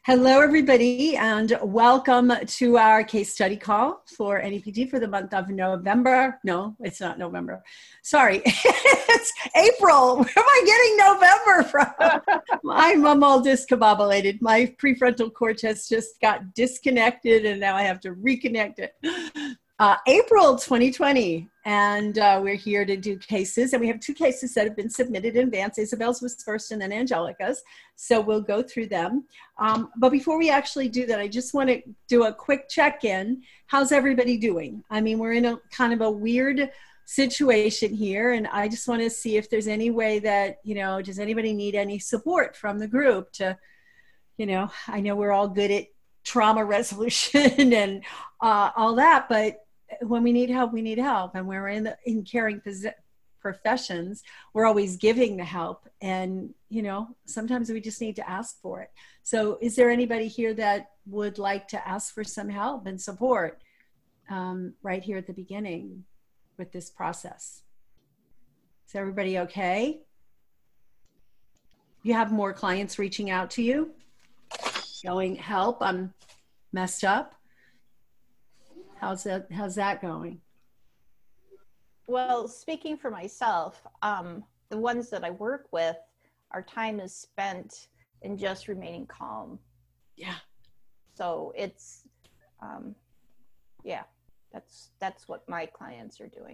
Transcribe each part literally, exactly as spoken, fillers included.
Hello, everybody, and welcome to our case study call for N E P D for the month of November. No, it's not November. Sorry, it's April. Where am I getting November from? I'm, I'm all discombobulated. My prefrontal cortex just got disconnected, and now I have to reconnect it. Uh, April twenty twenty, and uh, we're here to do cases, and we have two cases that have been submitted in advance. Isabel's was first and then Angelica's, so we'll go through them. Um, but before we actually do that, I just want to do a quick check-in. How's everybody doing? I mean, we're in a kind of a weird situation here, and I just want to see if there's any way that, you know, does anybody need any support from the group to, you know, I know we're all good at trauma resolution and uh, all that, but when we need help, we need help. And when we're in the in caring professions, we're always giving the help. And, you know, sometimes we just need to ask for it. So is there anybody here that would like to ask for some help and support um, right here at the beginning with this process? Is everybody okay? You have more clients reaching out to you, going, help, I'm messed up. How's that, how's that going? Well, speaking for myself, um, the ones that I work with, our time is spent in just remaining calm. Yeah. So it's, um, yeah, that's, that's what my clients are doing.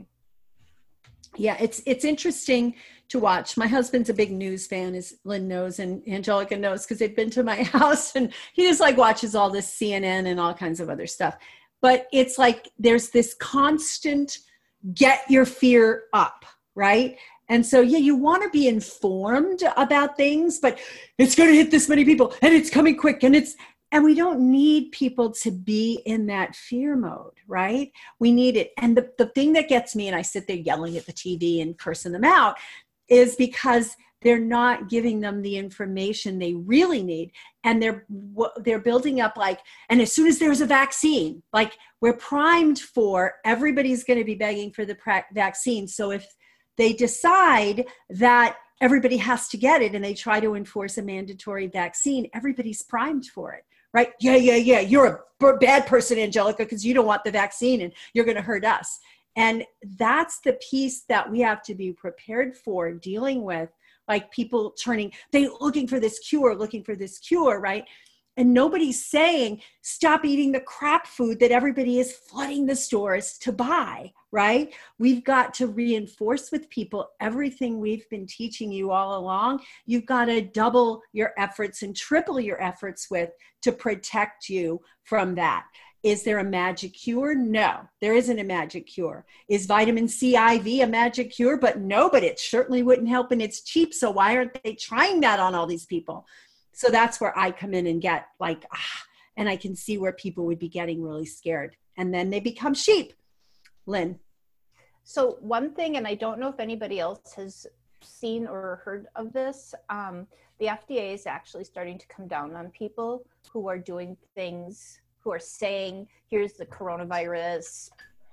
Yeah, it's it's interesting to watch. My husband's a big news fan, as Lynn knows, and Angelica knows, because they've been to my house, and he just like watches all this C N N and all kinds of other stuff. But it's like there's this constant get your fear up, right? And so, yeah, you want to be informed about things, but it's going to hit this many people, and it's coming quick, and it's, and we don't need people to be in that fear mode, right? We need it. And the, the thing that gets me, and I sit there yelling at the T V and cursing them out, is because they're not giving them the information they really need. And they're they're building up like, and as soon as there's a vaccine, like we're primed for, everybody's going to be begging for the pra- vaccine. So if they decide that everybody has to get it and they try to enforce a mandatory vaccine, everybody's primed for it. Right? Yeah, yeah, yeah. You're a bad person, Angelica, because you don't want the vaccine and you're going to hurt us. And that's the piece that we have to be prepared for dealing with, like people turning, they looking for this cure, looking for this cure, right? And nobody's saying, stop eating the crap food that everybody is flooding the stores to buy, right? We've got to reinforce with people everything we've been teaching you all along. You've got to double your efforts and triple your efforts with to protect you from that. Is there a magic cure? No, there isn't a magic cure. Is vitamin C I V a magic cure? But no, but it certainly wouldn't help, and it's cheap. So why aren't they trying that on all these people? So that's where I come in and get like, ah, and I can see where people would be getting really scared. And then they become sheep. Lynn. So one thing, and I don't know if anybody else has seen or heard of this, um, the F D A is actually starting to come down on people who are doing things, who are saying, here's the coronavirus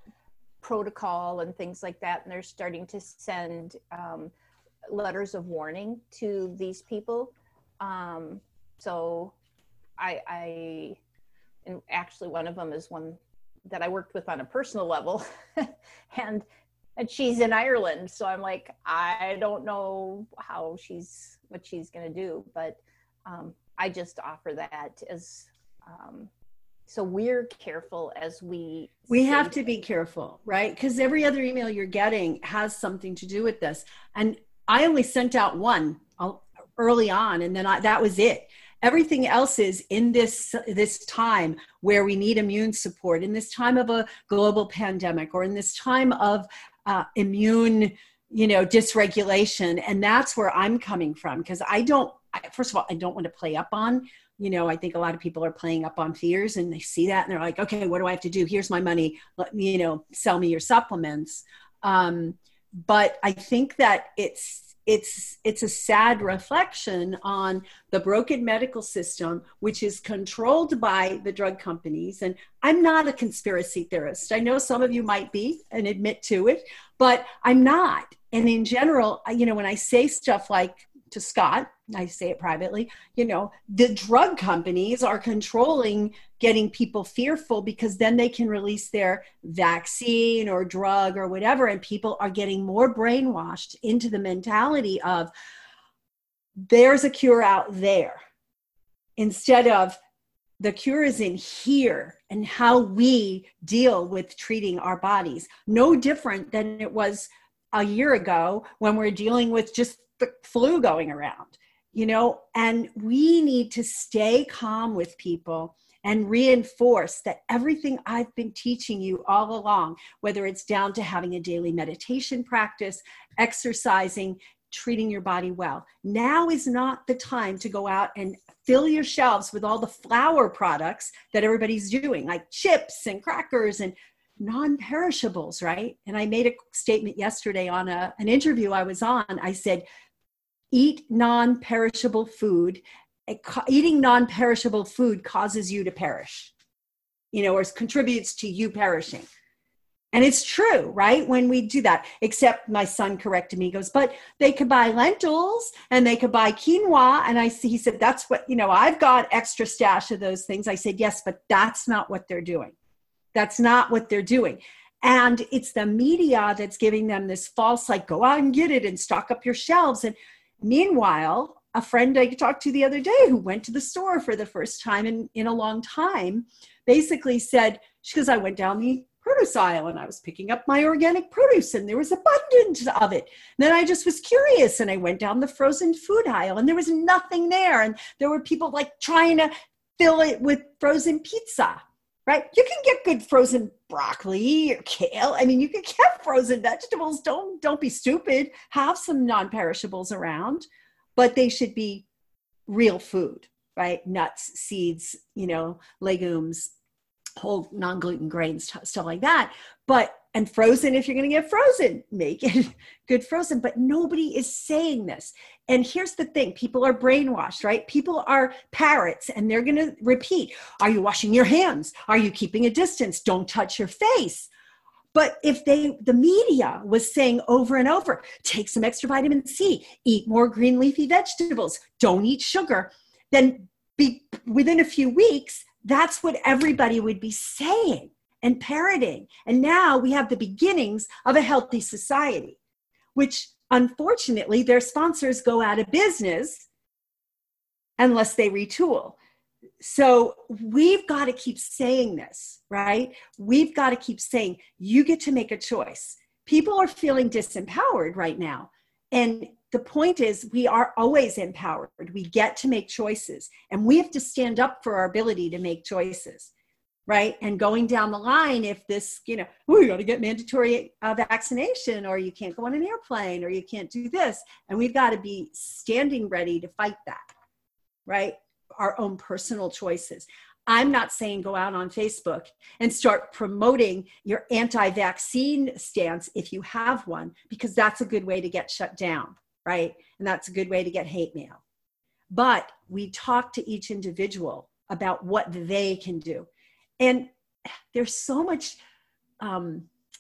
protocol and things like that. And they're starting to send um, letters of warning to these people. Um, so I, I, and actually one of them is one that I worked with on a personal level and, and she's in Ireland. So I'm like, I don't know how she's, what she's going to do, but um, I just offer that as, um, so we're careful as we we have to be careful, right? Because every other email you're getting has something to do with this. And I only sent out one early on, and then I, that was it. Everything else is in this this time where we need immune support, in this time of a global pandemic, or in this time of uh, immune, you know, dysregulation. And that's where I'm coming from, because I don't, I, first of all, I don't want to play up on, you know, I think a lot of people are playing up on fears, and they see that and they're like, okay, what do I have to do? Here's my money. Let me, you know, sell me your supplements. Um, but I think that it's, it's, it's a sad reflection on the broken medical system, which is controlled by the drug companies. And I'm not a conspiracy theorist. I know some of you might be and admit to it, but I'm not. And in general, you know, when I say stuff like, to Scott, I say it privately, you know, the drug companies are controlling getting people fearful because then they can release their vaccine or drug or whatever. And people are getting more brainwashed into the mentality of there's a cure out there instead of the cure is in here and how we deal with treating our bodies. No different than it was a year ago when we're dealing with just the flu going around, you know, and we need to stay calm with people and reinforce that everything I've been teaching you all along, whether it's down to having a daily meditation practice, exercising, treating your body well. Now is not the time to go out and fill your shelves with all the flour products that everybody's doing, like chips and crackers and non-perishables, right? And I made a statement yesterday on a, an interview I was on. I said, eat non-perishable food. Eating non-perishable food causes you to perish, you know, or contributes to you perishing. And it's true, right? When we do that, except my son corrected me, he goes, but they could buy lentils and they could buy quinoa. And I see, he said, that's what, you know, I've got extra stash of those things. I said, yes, but that's not what they're doing. That's not what they're doing. And it's the media that's giving them this false, like, go out and get it and stock up your shelves. And meanwhile, a friend I talked to the other day who went to the store for the first time in, in a long time, basically said, she goes, I went down the produce aisle and I was picking up my organic produce and there was abundance of it. And then I just was curious and I went down the frozen food aisle and there was nothing there. And there were people like trying to fill it with frozen pizza, right? You can get good frozen broccoli or kale. I mean, you can get frozen vegetables. Don't, don't be stupid. Have some non-perishables around, but they should be real food, right? Nuts, seeds, you know, legumes, whole non-gluten grains, stuff like that. But, and frozen, if you're going to get frozen, make it good frozen. But nobody is saying this. And here's the thing, people are brainwashed, right? People are parrots and they're going to repeat, are you washing your hands? Are you keeping a distance? Don't touch your face. But if they, the media was saying over and over, take some extra vitamin C, eat more green leafy vegetables, don't eat sugar, then be, within a few weeks, that's what everybody would be saying and parroting. And now we have the beginnings of a healthy society, which unfortunately their sponsors go out of business unless they retool. So we've got to keep saying this, right? We've got to keep saying, you get to make a choice. People are feeling disempowered right now. And the point is, we are always empowered. We get to make choices and we have to stand up for our ability to make choices, right? And going down the line, if this, you know, oh, you got to get mandatory uh, vaccination, or you can't go on an airplane, or you can't do this. And we've got to be standing ready to fight that, right? Our own personal choices. I'm not saying go out on Facebook and start promoting your anti-vaccine stance if you have one, because that's a good way to get shut down, right? And that's a good way to get hate mail. But we talk to each individual about what they can do. And there's so much um,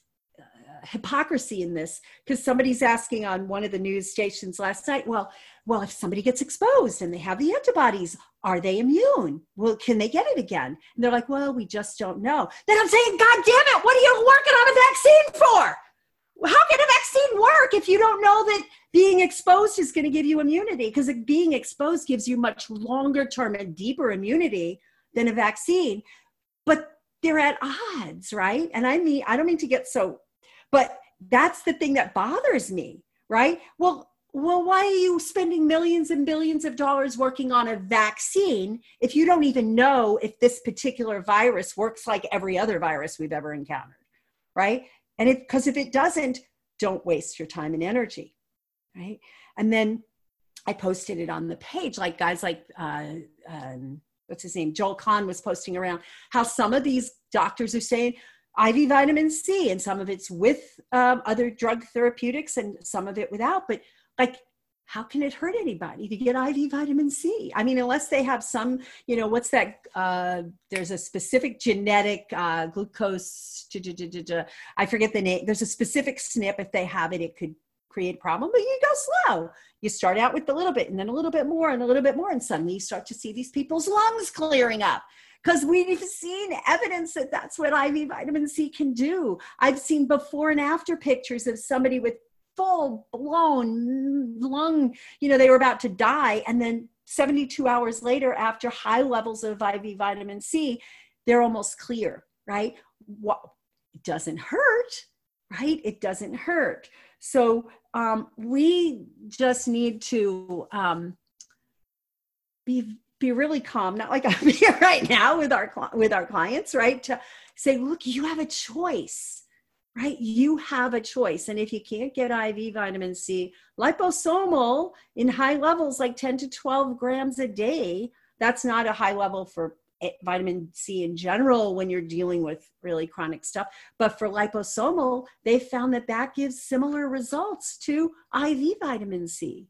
uh, hypocrisy in this, because somebody's asking on one of the news stations last night, well, well, if somebody gets exposed and they have the antibodies, are they immune? Well, can they get it again? And they're like, well, we just don't know. Then I'm saying, God damn it, what are you working on a vaccine for? How can a vaccine work if you don't know that being exposed is going to give you immunity? Because being exposed gives you much longer term and deeper immunity than a vaccine. But they're at odds, right? And I mean, I don't mean to get so, but that's the thing that bothers me, right? Well, well, why are you spending millions and billions of dollars working on a vaccine if you don't even know if this particular virus works like every other virus we've ever encountered, right? And if, because if it doesn't, don't waste your time and energy, right? And then I posted it on the page, like guys like, uh, um, what's his name? Joel Kahn was posting around how some of these doctors are saying I V vitamin C, and some of it's with um, other drug therapeutics and some of it without, but like, how can it hurt anybody to get I V vitamin C? I mean, unless they have some, you know, what's that? Uh, there's a specific genetic uh, glucose, I forget the name. There's a specific S N P. If they have it, it could create a problem, but you go slow. You start out with a little bit and then a little bit more and a little bit more. And suddenly you start to see these people's lungs clearing up, because we've seen evidence that that's what I V vitamin C can do. I've seen before and after pictures of somebody with full blown lung, you know, they were about to die. And then seventy-two hours later, after high levels of I V vitamin C, they're almost clear, right? What, it doesn't hurt, right? It doesn't hurt. So um, we just need to um, be be really calm, not like I'm here right now with our with our clients, right? To say, look, you have a choice, right? You have a choice. And if you can't get I V vitamin C, liposomal in high levels, like ten to twelve grams a day, that's not a high level for vitamin C in general when you're dealing with really chronic stuff. But for liposomal, they found that that gives similar results to I V vitamin C.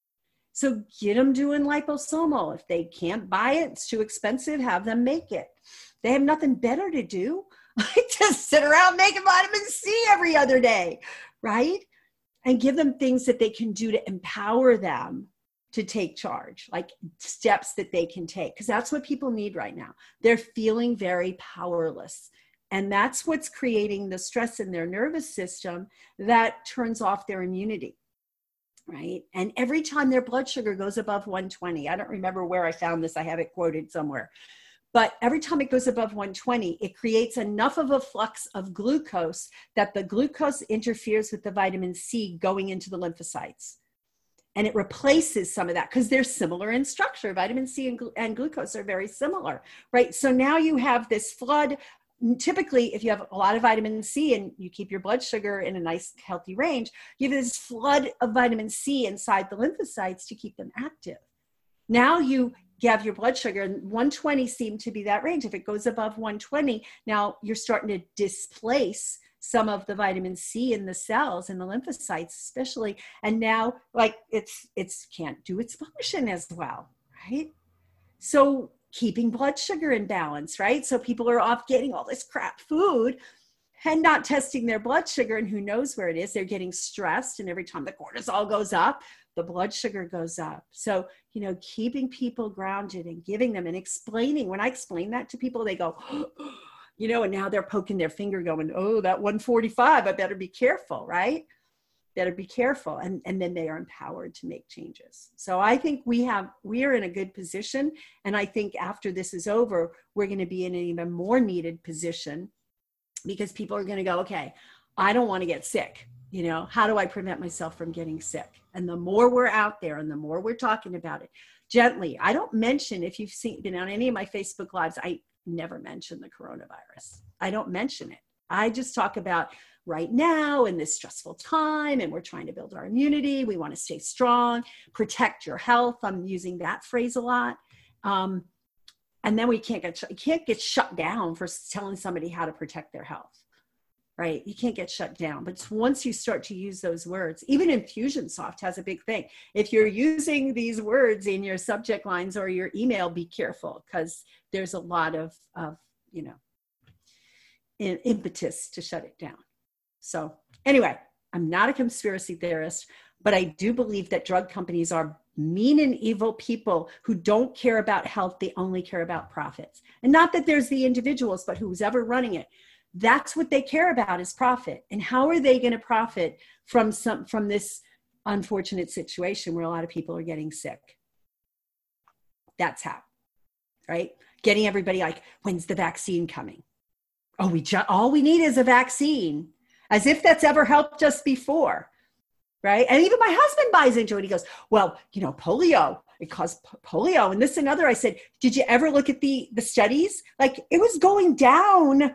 So get them doing liposomal. If they can't buy it, it's too expensive, have them make it. They have nothing better to do. Just sit around making vitamin C every other day, right? And give them things that they can do to empower them to take charge, like steps that they can take, because that's what people need right now. They're feeling very powerless. And that's what's creating the stress in their nervous system that turns off their immunity, right? And every time their blood sugar goes above one twenty, I don't remember where I found this, I have it quoted somewhere, but every time it goes above one twenty, it creates enough of a flux of glucose that the glucose interferes with the vitamin C going into the lymphocytes. And it replaces some of that because they're similar in structure. Vitamin C and, glu- and glucose are very similar, right? So now you have this flood. Typically, if you have a lot of vitamin C and you keep your blood sugar in a nice, healthy range, you have this flood of vitamin C inside the lymphocytes to keep them active. Now you have your blood sugar, and one twenty seemed to be that range. If it goes above one twenty, now you're starting to displace some of the vitamin C in the cells and the lymphocytes especially. And now like it's, it's can't do its function as well, right? So keeping blood sugar in balance, right? So people are off getting all this crap food and not testing their blood sugar, and who knows where it is. They're getting stressed, and every time the cortisol goes up, the blood sugar goes up. So, you know, keeping people grounded and giving them and explaining. When I explain that to people, they go, you know, and now they're poking their finger going, oh, that one forty-five, I better be careful, right? Better be careful. And, and then they are empowered to make changes. So I think we have, we are in a good position. And I think after this is over, we're going to be in an even more needed position, because people are going to go, okay, I don't want to get sick. You know, how do I prevent myself from getting sick? And the more we're out there and the more we're talking about it gently. I don't mention, if you've seen, been on any of my Facebook lives, I never mention the coronavirus. I don't mention it. I just talk about right now in this stressful time, and we're trying to build our immunity. We want to stay strong, protect your health. I'm using that phrase a lot. Um, and then we can't get, you can't get shut down for telling somebody how to protect their health, right? You can't get shut down. But once you start to use those words, even Infusionsoft has a big thing. If you're using these words in your subject lines or your email, be careful, because there's a lot of, of you know, impetus to shut it down. So anyway, I'm not a conspiracy theorist, but I do believe that drug companies are mean and evil people who don't care about health. They only care about profits. And not that there's the individuals, but who's ever running it. That's what they care about, is profit. And how are they going to profit from some, from this unfortunate situation where a lot of people are getting sick? That's how, right? Getting everybody like, when's the vaccine coming? Oh, we just, all we need is a vaccine. As if that's ever helped us before, right? And even my husband buys into it. He goes, well, you know, polio, it caused polio and this and other. I said, did you ever look at the, the studies? Like, it was going down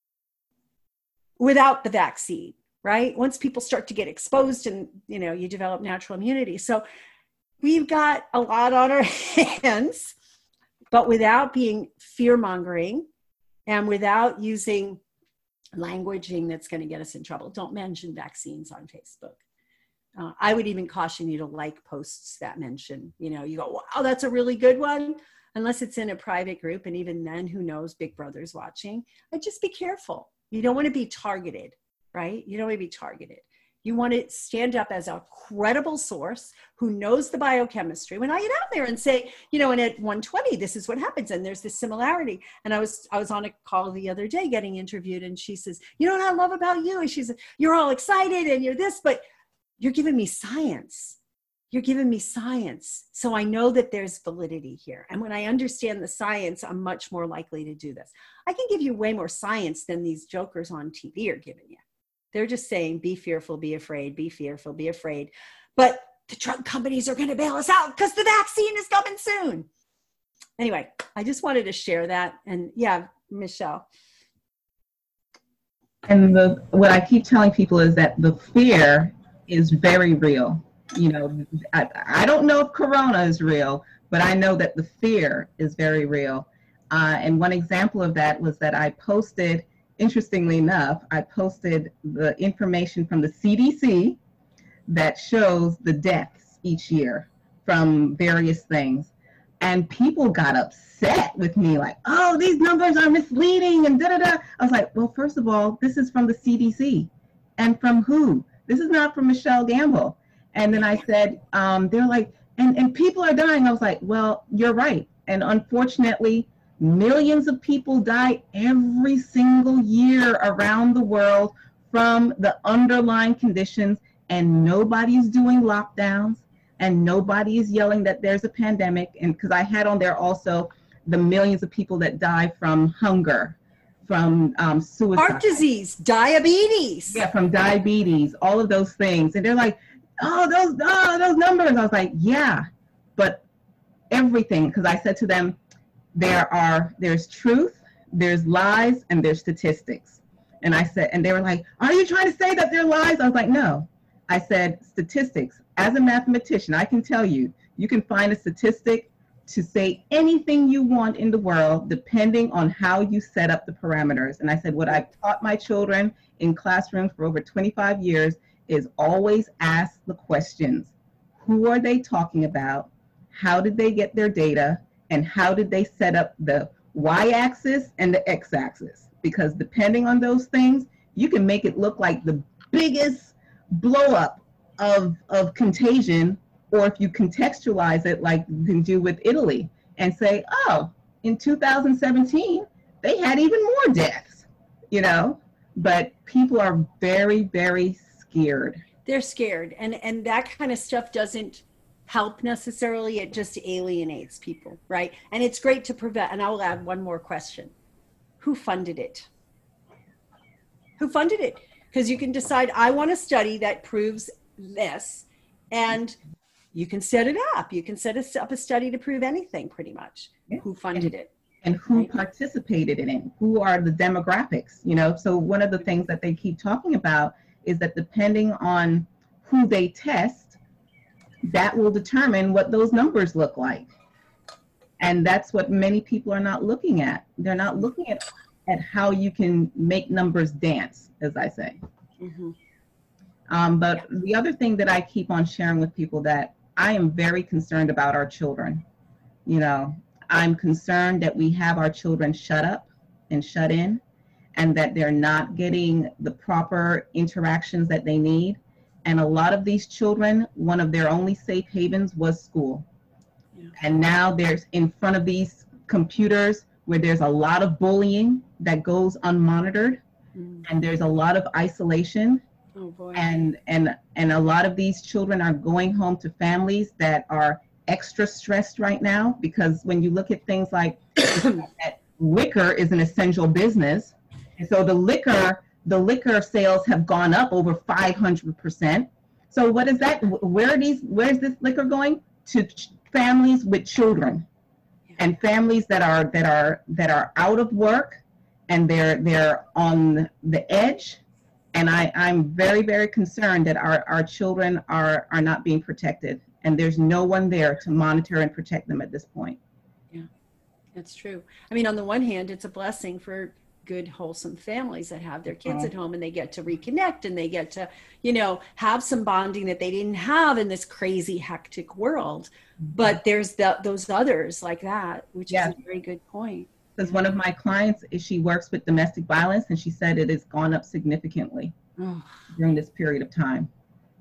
without the vaccine, right? Once people start to get exposed and, you know, you develop natural immunity. So we've got a lot on our hands, but without being fear-mongering and without using languaging that's going to get us in trouble. Don't mention vaccines on Facebook. Uh, I would even caution you to like posts that mention, you know, you go, wow, that's a really good one. Unless it's in a private group. And even then, who knows, Big Brother's watching. But just be careful. You don't want to be targeted, right? You don't want to be targeted. You want to stand up as a credible source who knows the biochemistry. When I get out there and say, you know, and at one twenty, this is what happens, and there's this similarity. And I was I was on a call the other day getting interviewed, and she says, you know what I love about you? And she said, you're all excited and you're this, but you're giving me science. You're giving me science. So I know that there's validity here. And when I understand the science, I'm much more likely to do this. I can give you way more science than these jokers on T V are giving you. They're just saying, be fearful, be afraid, be fearful, be afraid. But the drug companies are going to bail us out because the vaccine is coming soon. Anyway, I just wanted to share that. And yeah, Michelle. And the, what I keep telling people is that the fear is very real. You know, I, I don't know if Corona is real, but I know that the fear is very real. Uh, and one example of that was that I posted, interestingly enough, I posted the information from the C D C that shows the deaths each year from various things. And people got upset with me like, oh, these numbers are misleading and da da da. I was like, well, first of all, this is from the C D C. And from who? This is not from Michelle Gamble. And then I said, um, they're like, and, and people are dying. I was like, well, you're right. And unfortunately, millions of people die every single year around the world from the underlying conditions, and nobody's doing lockdowns, and nobody is yelling that there's a pandemic. And because I had on there also the millions of people that die from hunger, from um, suicide. Heart disease, diabetes. Yeah, from diabetes, all of those things. And they're like, oh, those, oh, those numbers. I was like, yeah, but everything, because I said to them, there are, there's truth, there's lies, and there's statistics. And I said, and they were like, are you trying to say that they're lies? I was like, no. I said, statistics. As a mathematician, I can tell you, you can find a statistic to say anything you want in the world, depending on how you set up the parameters. And I said, what I've taught my children in classrooms for over twenty-five years is always ask the questions. Who are they talking about? How did they get their data? And how did they set up the y-axis and the x-axis? Because depending on those things, you can make it look like the biggest blow up of, of contagion, or if you contextualize it like you can do with Italy and say, oh, in two thousand seventeen, they had even more deaths, you know, but people are very, very scared. They're scared. And, and that kind of stuff doesn't help necessarily. It just alienates people, right? And it's great to prevent. And I'll add one more question. Who funded it? Who funded it? Because you can decide, I want a study that proves this, and you can set it up. You can set up a study to prove anything, pretty much. Yeah. Who funded and, it? And who right? participated in it? Who are the demographics? You know, so one of the things that they keep talking about is that depending on who they test, that will determine what those numbers look like. And that's what many people are not looking at. They're not looking at, at how you can make numbers dance, as I say. Mm-hmm. Um, but yeah. The other thing that I keep on sharing with people, that I am very concerned about our children. You know, I'm concerned that we have our children shut up and shut in, and that they're not getting the proper interactions that they need. And a lot of these children, one of their only safe havens was school. Yeah. And now there's in front of these computers where there's a lot of bullying that goes unmonitored, mm. and there's a lot of isolation. Oh boy. And, and, and a lot of these children are going home to families that are extra stressed right now, because when you look at things like that liquor is an essential business. And so the liquor, the liquor sales have gone up over five hundred percent. So what is that? Where are these, where's this liquor going? To ch- families with children, and families that are, that are, that are out of work, and they're, they're on the edge. And I, I'm very, very concerned that our, our children are, are not being protected, and there's no one there to monitor and protect them at this point. Yeah, that's true. I mean, on the one hand, it's a blessing for good, wholesome families that have their kids at home, and they get to reconnect, and they get to, you know, have some bonding that they didn't have in this crazy, hectic world. But there's the, those others like that, which yeah. is a very good point. Because one of my clients, she works with domestic violence, and she said it has gone up significantly oh. during this period of time.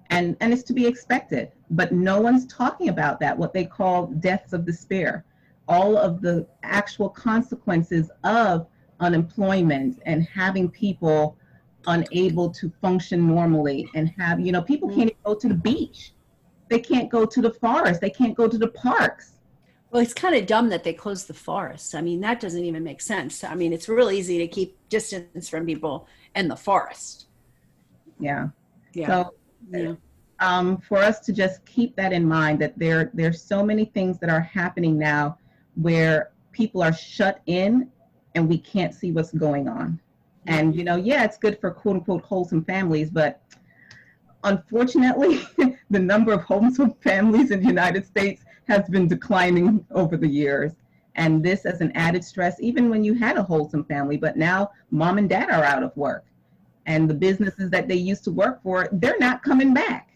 And, and it's to be expected, but no one's talking about that, what they call deaths of despair, all of the actual consequences of unemployment and having people unable to function normally and have, you know, people can't even go to the beach. They can't go to the forest. They can't go to the parks. Well, it's kind of dumb that they closed the forests. I mean, that doesn't even make sense. I mean, it's real easy to keep distance from people in the forest. Yeah. Yeah. So, yeah. Um, for us to just keep that in mind, that there there's so many things that are happening now where people are shut in and we can't see what's going on. And, you know, yeah, it's good for quote unquote wholesome families, but unfortunately, the number of wholesome families in the United States has been declining over the years. And this as an added stress, even when you had a wholesome family, but now mom and dad are out of work. And the businesses that they used to work for, they're not coming back.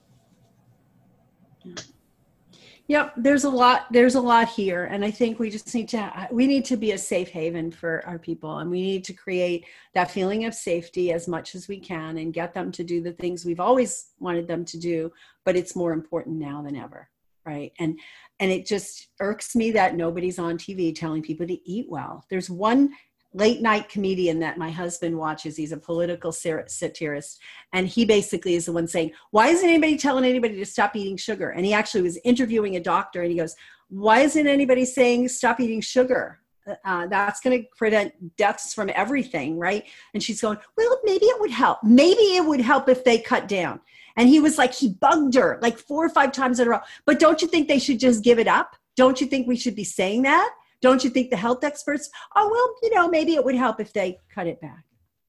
Yep, there's a lot, there's a lot here. And I think we just need to, we need to be a safe haven for our people. And we need to create that feeling of safety as much as we can and get them to do the things we've always wanted them to do, but it's more important now than ever, right? And, and it just irks me that nobody's on T V telling people to eat well. There's one late night comedian that my husband watches. He's a political satirist. And he basically is the one saying, why isn't anybody telling anybody to stop eating sugar? And he actually was interviewing a doctor and he goes, why isn't anybody saying stop eating sugar? Uh, that's going to prevent deaths from everything, right? And she's going, well, maybe it would help. Maybe it would help if they cut down. And he was like, he bugged her like four or five times in a row. But don't you think they should just give it up? Don't you think we should be saying that? Don't you think the health experts, oh, well, you know, maybe it would help if they cut it back.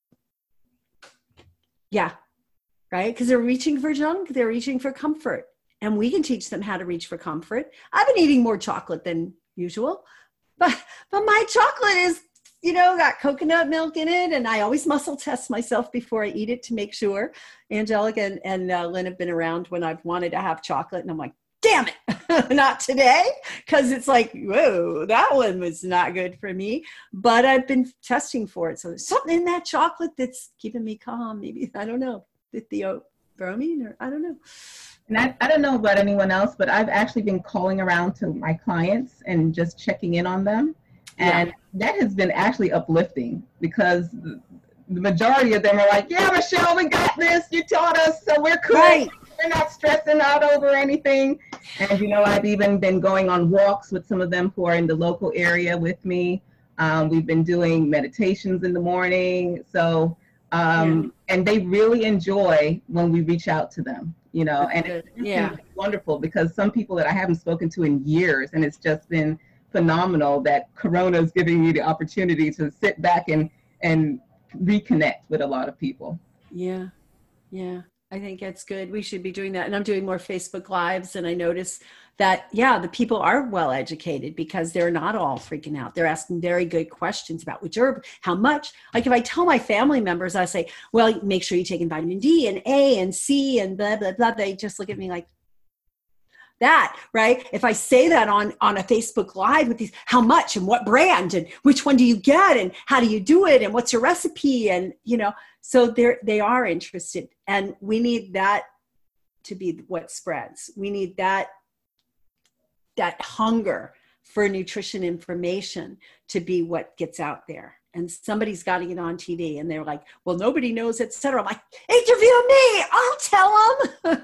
Yeah, right? Because they're reaching for junk, they're reaching for comfort. And we can teach them how to reach for comfort. I've been eating more chocolate than usual, but, but my chocolate is, you know, got coconut milk in it. And I always muscle test myself before I eat it to make sure. Angelica and, and uh, Lynn have been around when I've wanted to have chocolate. And I'm like, damn it, not today. Because it's like, whoa, that one was not good for me. But I've been testing for it. So there's something in that chocolate that's keeping me calm. Maybe, I don't know, the theobromine or I don't know. And I, I don't know about anyone else, but I've actually been calling around to my clients and just checking in on them. And yeah. That has been actually uplifting because the, the majority of them are like, yeah, Michelle, we got this. You taught us, so we're cool. Right. We're not stressing out over anything. And, you know, I've even been going on walks with some of them who are in the local area with me. Um, we've been doing meditations in the morning. So, um, yeah. And they really enjoy when we reach out to them, you know, That's and good. It's yeah. wonderful because some people that I haven't spoken to in years, and it's just been phenomenal that Corona is giving me the opportunity to sit back and, and reconnect with a lot of people. Yeah. Yeah. I think that's good. We should be doing that. And I'm doing more Facebook Lives. And I notice that, yeah, the people are well educated because they're not all freaking out. They're asking very good questions about which herb, how much. Like if I tell my family members, I say, well, make sure you're taking vitamin D and A and C and blah, blah, blah. They just look at me like that, right? If I say that on, on a Facebook Live with these, how much and what brand and which one do you get and how do you do it and what's your recipe and, you know, so they're, they are interested and we need that to be what spreads. We need that, that hunger for nutrition information to be what gets out there. And somebody's got to get on T V and they're like, well, nobody knows, et cetera. I'm like, interview me, I'll tell them.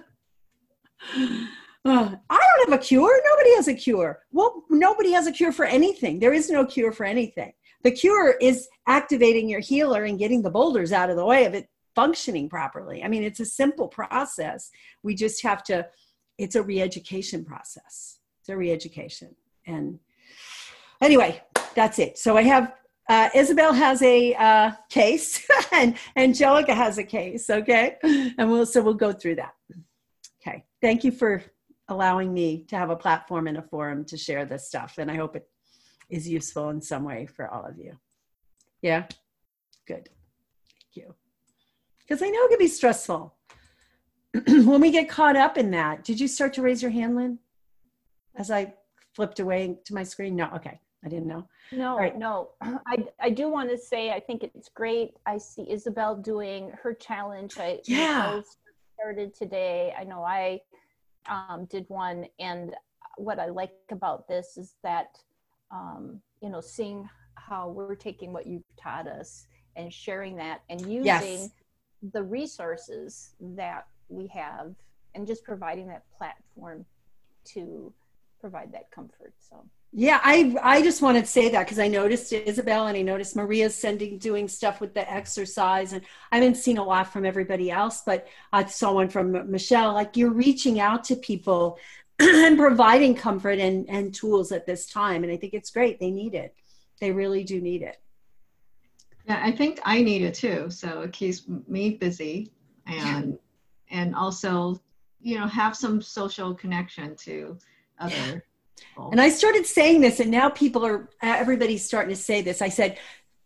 Uh, I don't have a cure. Nobody has a cure. Well, nobody has a cure for anything. There is no cure for anything. The cure is activating your healer and getting the boulders out of the way of it functioning properly. I mean, it's a simple process. We just have to, it's a re-education process. It's a re-education. And anyway, that's it. So I have, uh, Isabel has a uh, case and Angelica has a case. Okay. And we'll, so we'll go through that. Okay. Thank you for allowing me to have a platform and a forum to share this stuff. And I hope it is useful in some way for all of you. Yeah, good. Thank you. Because I know it can be stressful. When we get caught up in that, did you start to raise your hand, Lynn? As I flipped away to my screen? No, okay. I didn't know. No, right. no. I, I do want to say, I think it's great. I see Isabel doing her challenge. I yeah. started today. I know I um, did one, and what I like about this is that, um, you know, seeing how we're taking what you've taught us and sharing that and using Yes. the resources that we have and just providing that platform to provide that comfort. So Yeah, I I just wanted to say that because I noticed Isabel and I noticed Maria's sending doing stuff with the exercise, and I haven't seen a lot from everybody else, but I saw one from Michelle. Like, you're reaching out to people and providing comfort and and tools at this time, and I think it's great. They need it. They really do need it. Yeah, I think I need it too. So it keeps me busy, and and also, you know, have some social connection to other people. And I started saying this, and now people are, everybody's starting to say this. I said,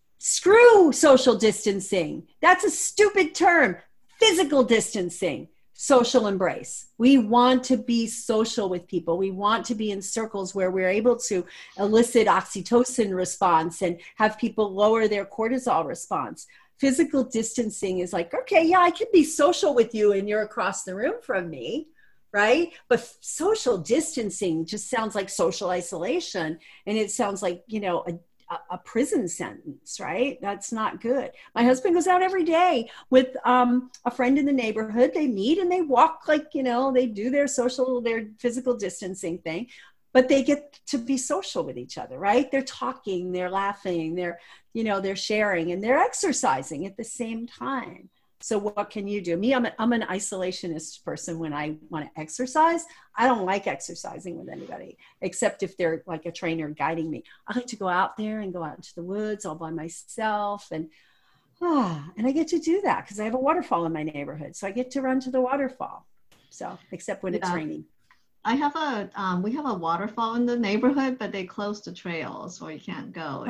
screw social distancing. That's a stupid term. Physical distancing, social embrace. We want to be social with people. We want to be in circles where we're able to elicit oxytocin response and have people lower their cortisol response. Physical distancing is like, okay, yeah, I can be social with you and you're across the room from me, right? But social distancing just sounds like social isolation, and it sounds like, you know, a a prison sentence, right? That's not good. My husband goes out every day with um, a friend in the neighborhood. They meet and they walk, like, you know, they do their social, their physical distancing thing, but they get to be social with each other, right? They're talking, they're laughing, they're, you know, they're sharing, and they're exercising at the same time. So what can you do? Me, I'm, a, I'm an isolationist person when I want to exercise. I don't like exercising with anybody, except if they're like a trainer guiding me. I like to go out there and go out into the woods all by myself. And, ah, and I get to do that because I have a waterfall in my neighborhood. So I get to run to the waterfall. So, except when yeah. it's raining. I have a, um, we have a waterfall in the neighborhood, but they closed the trails, so you can't go.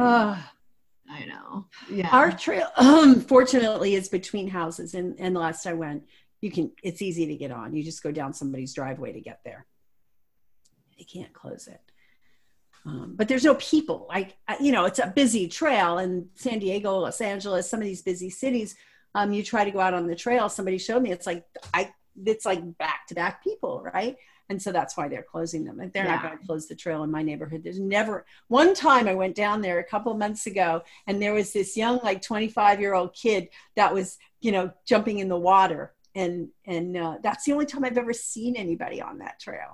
I know. Yeah. Our trail, um, fortunately, is between houses, and and the last I went, you can. It's easy to get on. You just go down somebody's driveway to get there. They can't close it, um, but there's no people. Like, you know, it's a busy trail in San Diego, Los Angeles, some of these busy cities. Um, you try to go out on the trail. Somebody showed me. It's like I. It's like back to back people, right? And so that's why they're closing them. And they're yeah. not going to close the trail in my neighborhood. There's never, one time I went down there a couple months ago, and there was this young, like twenty-five year old kid that was, you know, jumping in the water. And, and uh, that's the only time I've ever seen anybody on that trail.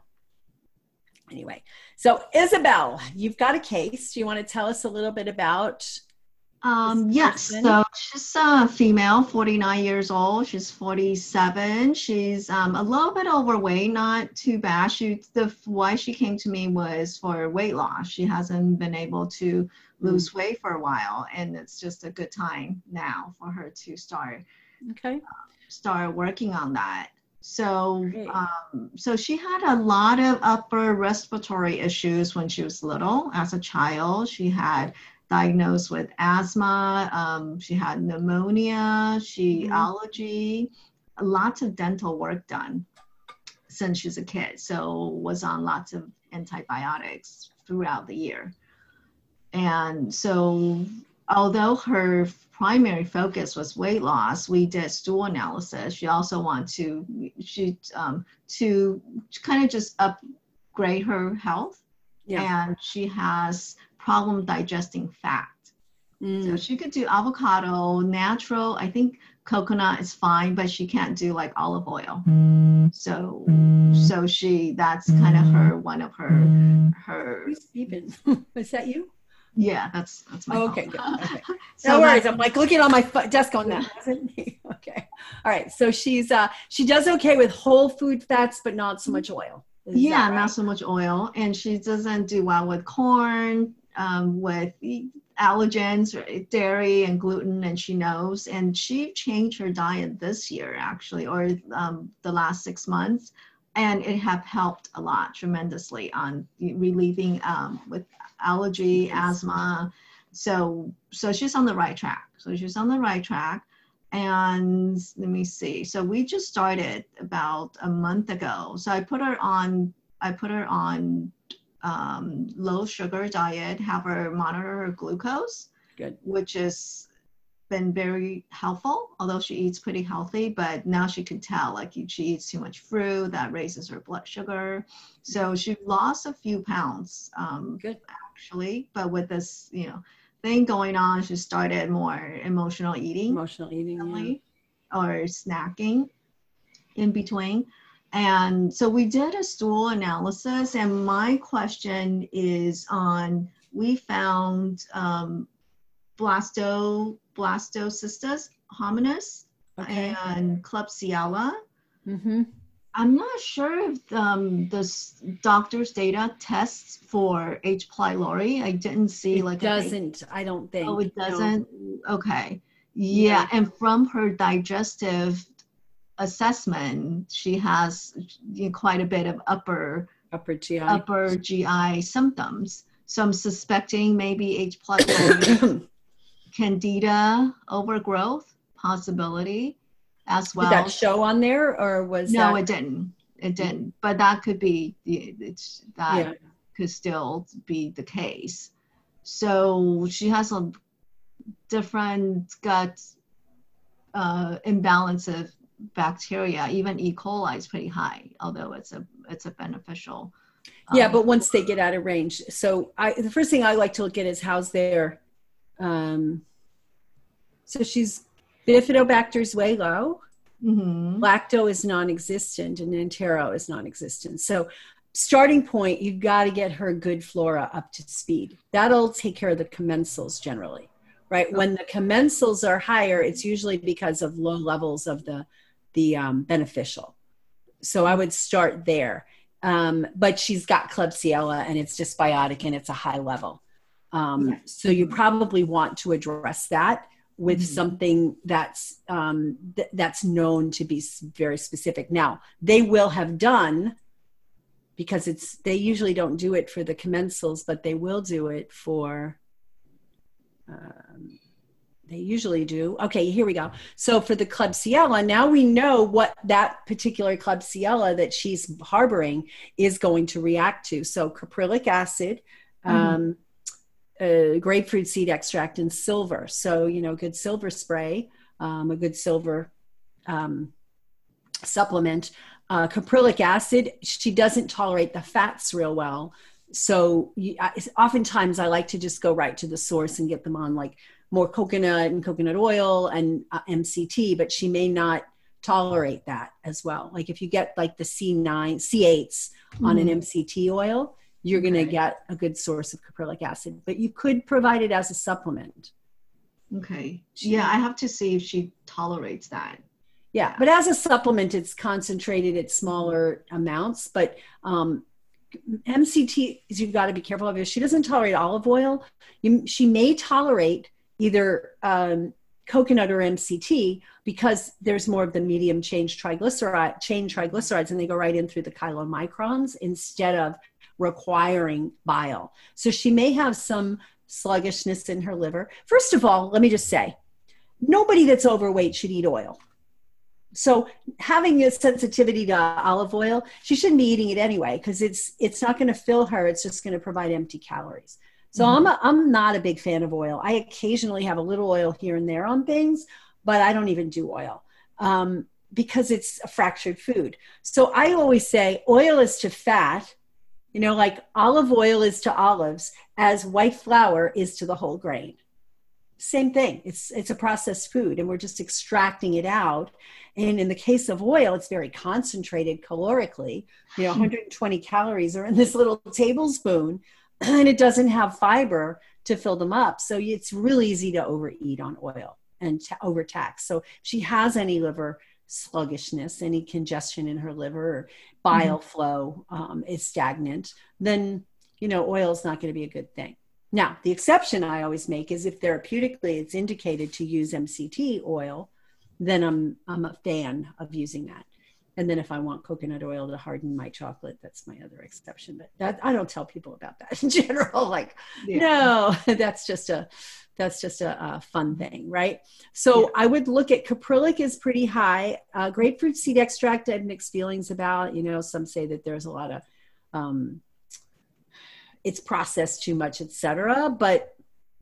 Anyway, so Isabel, you've got a case. Do you want to tell us a little bit about? Um, yes, so she's a female, forty-nine years old. She's forty-seven. She's um, a little bit overweight, not too bad. She, the why she came to me was for weight loss. She hasn't been able to lose mm. weight for a while, and it's just a good time now for her to start. Okay. Uh, start working on that. So, um, so she had a lot of upper respiratory issues when she was little. As a child, she had diagnosed with asthma, um, she had pneumonia, she mm-hmm. allergy, lots of dental work done since she's a kid. So was on lots of antibiotics throughout the year. And so although her primary focus was weight loss, we did stool analysis. She also wanted to, she, um, to kind of just upgrade her health. Yeah. And she has problem digesting fat. Mm. So she could do avocado, natural. I think coconut is fine, but she can't do like olive oil. Mm. So, mm. so she, that's kind of her, one of her, her. Who's beeping? Is that you? Yeah, that's, that's my oh, okay, good. Okay. So no worries. I'm like looking on my desk on that. Wasn't me? Okay. All right. So she's, uh, she does okay with whole food fats, but not so much oil. Is yeah, right? Not so much oil. And she doesn't do well with corn, um, with allergens, dairy and gluten, and she knows. And she changed her diet this year, actually, or um, the last six months. And it have helped a lot, tremendously, on relieving um, with allergy, asthma. So, so she's on the right track. So she's on the right track. And let me see. So we just started about a month ago. So I put her on, I put her on um, low sugar diet, have her monitor her glucose. Good. Which is been very helpful, although she eats pretty healthy, but now she can tell like she eats too much fruit that raises her blood sugar. So she lost a few pounds, um, Good. actually, but with this, you know, thing going on, she started more emotional eating, Emotional eating, yeah. or snacking in between. And so we did a stool analysis, and my question is on, we found um, blasto, blastocystis hominis Okay. and Klebsiella. Mm-hmm. I'm not sure if um, this doctor's data tests for H. pylori. I didn't see It like doesn't, a, I don't think. oh, it no. doesn't? Okay. Yeah. Yeah. And from her digestive assessment, she has you know, quite a bit of upper Upper G I. upper G I symptoms. So I'm suspecting maybe H. pylori, candida overgrowth possibility as well. Did that show on there, or was no, that? it didn't. It didn't. But that could be. It's that Yeah. could still be the case. So she has a different gut uh, imbalance of bacteria. Even E. coli is pretty high, although it's a it's a beneficial. Um, Yeah, but once they get out of range. So I, the first thing I like to look at is how's their, um, so she's, Bifidobacter is way low. mhm. Lacto is non-existent, and Entero is non-existent. So starting point, you've got to get her good flora up to speed. That'll take care of the commensals generally, right? When the commensals are higher, it's usually because of low levels of the, the um, beneficial. So I would start there. Um, but she's got Klebsiella, and it's dysbiotic, and it's a high level. Um, Yeah. So you probably want to address that with Mhm. something that's um, th- that's known to be s- very specific. Now, they will have done, because it's they usually don't do it for the commensals, but they will do it for, um, they usually do. Okay, here we go. So for the Klebsiella, now we know what that particular Klebsiella that she's harboring is going to react to. So caprylic acid, um, uh, grapefruit seed extract, and silver. So, you know, good silver spray, um, a good silver um, supplement. Uh, caprylic acid, she doesn't tolerate the fats real well. So you, I, oftentimes I like to just go right to the source and get them on like more coconut and coconut oil and uh, M C T, but she may not tolerate that as well. Like if you get like the C nine, C eights on an Mhm. M C T oil, you're going to Okay. get a good source of caprylic acid, but you could provide it as a supplement. Okay. Yeah, I have to see if she tolerates that. Yeah, but as a supplement, it's concentrated at smaller amounts. But um, M C T, you've got to be careful of. If she doesn't tolerate olive oil, you, she may tolerate either um, coconut or M C T, because there's more of the medium chain triglyceride chain triglycerides, and they go right in through the chylomicrons instead of requiring bile. So she may have some sluggishness in her liver. First of all, let me just say, nobody that's overweight should eat oil. So having a sensitivity to olive oil, she shouldn't be eating it anyway, because it's it's not going to fill her. It's just going to provide empty calories. So Mhm. I'm a, I'm not a big fan of oil. I occasionally have a little oil here and there on things, but I don't even do oil um, because it's a fractured food. So I always say oil is to fat, you know, like olive oil is to olives, as white flour is to the whole grain. Same thing. It's it's a processed food, and we're just extracting it out. And in the case of oil, it's very concentrated calorically. You know, one hundred twenty calories are in this little tablespoon, and it doesn't have fiber to fill them up. So it's really easy to overeat on oil and to overtax. So if she has any liver sluggishness, any congestion in her liver, or bile Mhm. flow um, is stagnant, then, you know, oil is not going to be a good thing. Now, the exception I always make is if therapeutically it's indicated to use M C T oil, then I'm I'm a fan of using that. And then if I want coconut oil to harden my chocolate, that's my other exception. But that, I don't tell people about that in general. Like, Yeah. no, that's just a that's just a, a fun thing, right? So Yeah. I would look at caprylic is pretty high. Uh, grapefruit seed extract, I have mixed feelings about. You know, some say that there's a lot of um, it's processed too much, et cetera. But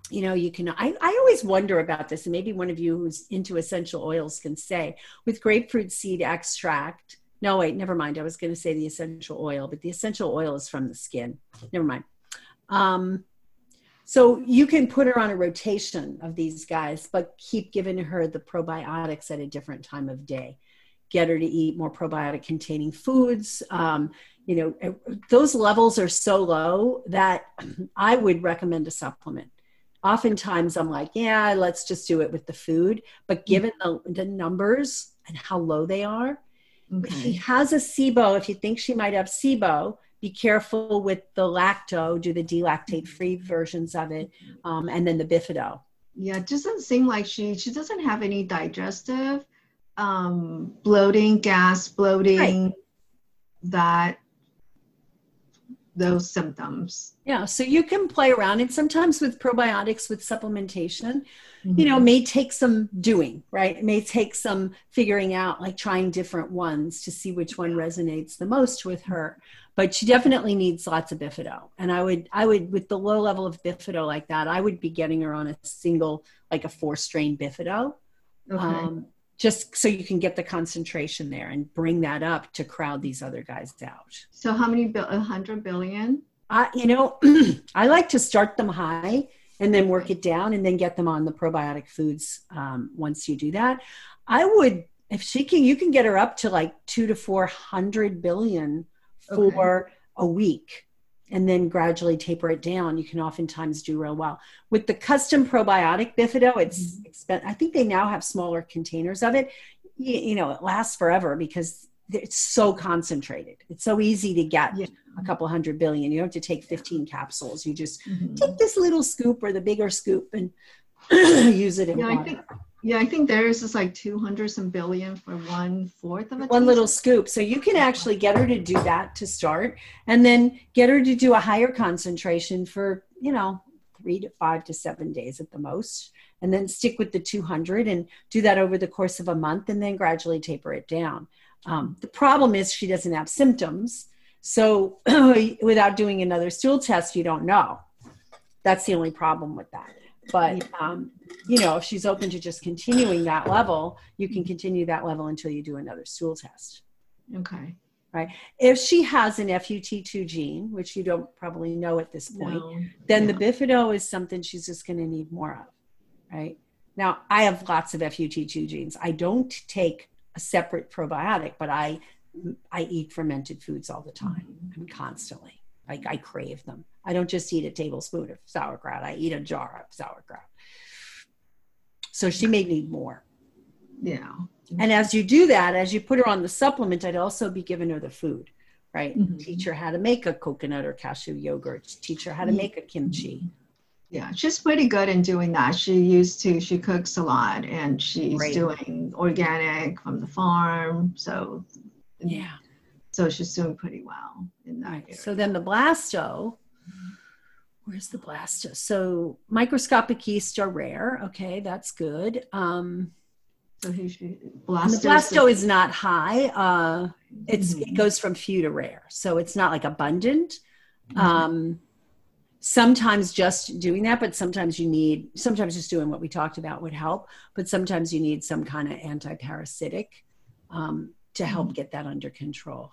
you know, you can, I, I always wonder about this, and maybe one of you who's into essential oils can say, with grapefruit seed extract, no, wait, never mind. I was going to say the essential oil, but the essential oil is from the skin. Never mind. Um, so you can put her on a rotation of these guys, but keep giving her the probiotics at a different time of day. Get her to eat more probiotic containing foods. Um, you know, those levels are so low that I would recommend a supplement. Oftentimes I'm like, yeah, let's just do it with the food. But given the, the numbers and how low they are, Okay. if she has a SIBO, if you think she might have SIBO, be careful with the lacto, do the delactate-free versions of it, um, and then the Bifido. Yeah, it doesn't seem like she, she doesn't have any digestive um, bloating, gas, bloating, Right. that, those symptoms. Yeah, so you can play around. And sometimes with probiotics, with supplementation, Mhm. you know, it may take some doing, right? It may take some figuring out, like trying different ones to see which one resonates the most with her. But she definitely needs lots of Bifido. And I would, I would, with the low level of Bifido like that, I would be getting her on a single, like a four strain Bifido. Okay. Um, just so you can get the concentration there and bring that up to crowd these other guys out. So how many, bil- a hundred billion? I, you know, I like to start them high and then work it down and then get them on the probiotic foods. Um, once you do that, I would, if she can, you can get her up to like two to four hundred billion for Okay. a week and then gradually taper it down. You can oftentimes do real well with the custom probiotic Bifido. It's expen- I think they now have smaller containers of it. You, you know, it lasts forever because it's so concentrated. It's so easy to get Yeah. a couple hundred billion. You don't have to take fifteen capsules. You just Mhm. take this little scoop or the bigger scoop and use it in Yeah, I water. think, yeah, I think theirs is like two hundred some billion for one fourth of a One little teaspoon. scoop. So you can actually get her to do that to start and then get her to do a higher concentration for, you know, three to five to seven days at the most. And then stick with the two hundred and do that over the course of a month and then gradually taper it down. Um, the problem is she doesn't have symptoms. So without doing another stool test, you don't know. That's the only problem with that. But, um, you know, if she's open to just continuing that level, you can continue that level until you do another stool test. Okay. Right. If she has an F U T two gene, which you don't probably know at this point, No. then Yeah. the Bifido is something she's just going to need more of. Right. Now, I have lots of F U T two genes. I don't take a separate probiotic, but I I eat fermented foods all the time. I mean, constantly. Like I crave them. I don't just eat a tablespoon of sauerkraut. I eat a jar of sauerkraut. So she may need more. Yeah. And as you do that, as you put her on the supplement, I'd also be giving her the food, right? Mhm. Teach her how to make a coconut or cashew yogurt. Teach her how to make a kimchi. Yeah, she's pretty good in doing that. She used to, she cooks a lot and she's Great. doing organic from the farm. So, Yeah. so she's doing pretty well in that Right. area. So then the blasto, where's the blasto? So microscopic yeast are rare. Okay, that's good. Um, So he should, and the blasto, blasto is not high. Uh, it's Mhm. it goes from few to rare, so it's not like abundant. Mhm. Um, sometimes just doing that, but sometimes you need, sometimes just doing what we talked about would help, but sometimes you need some kind of anti-parasitic um, to help get that under control.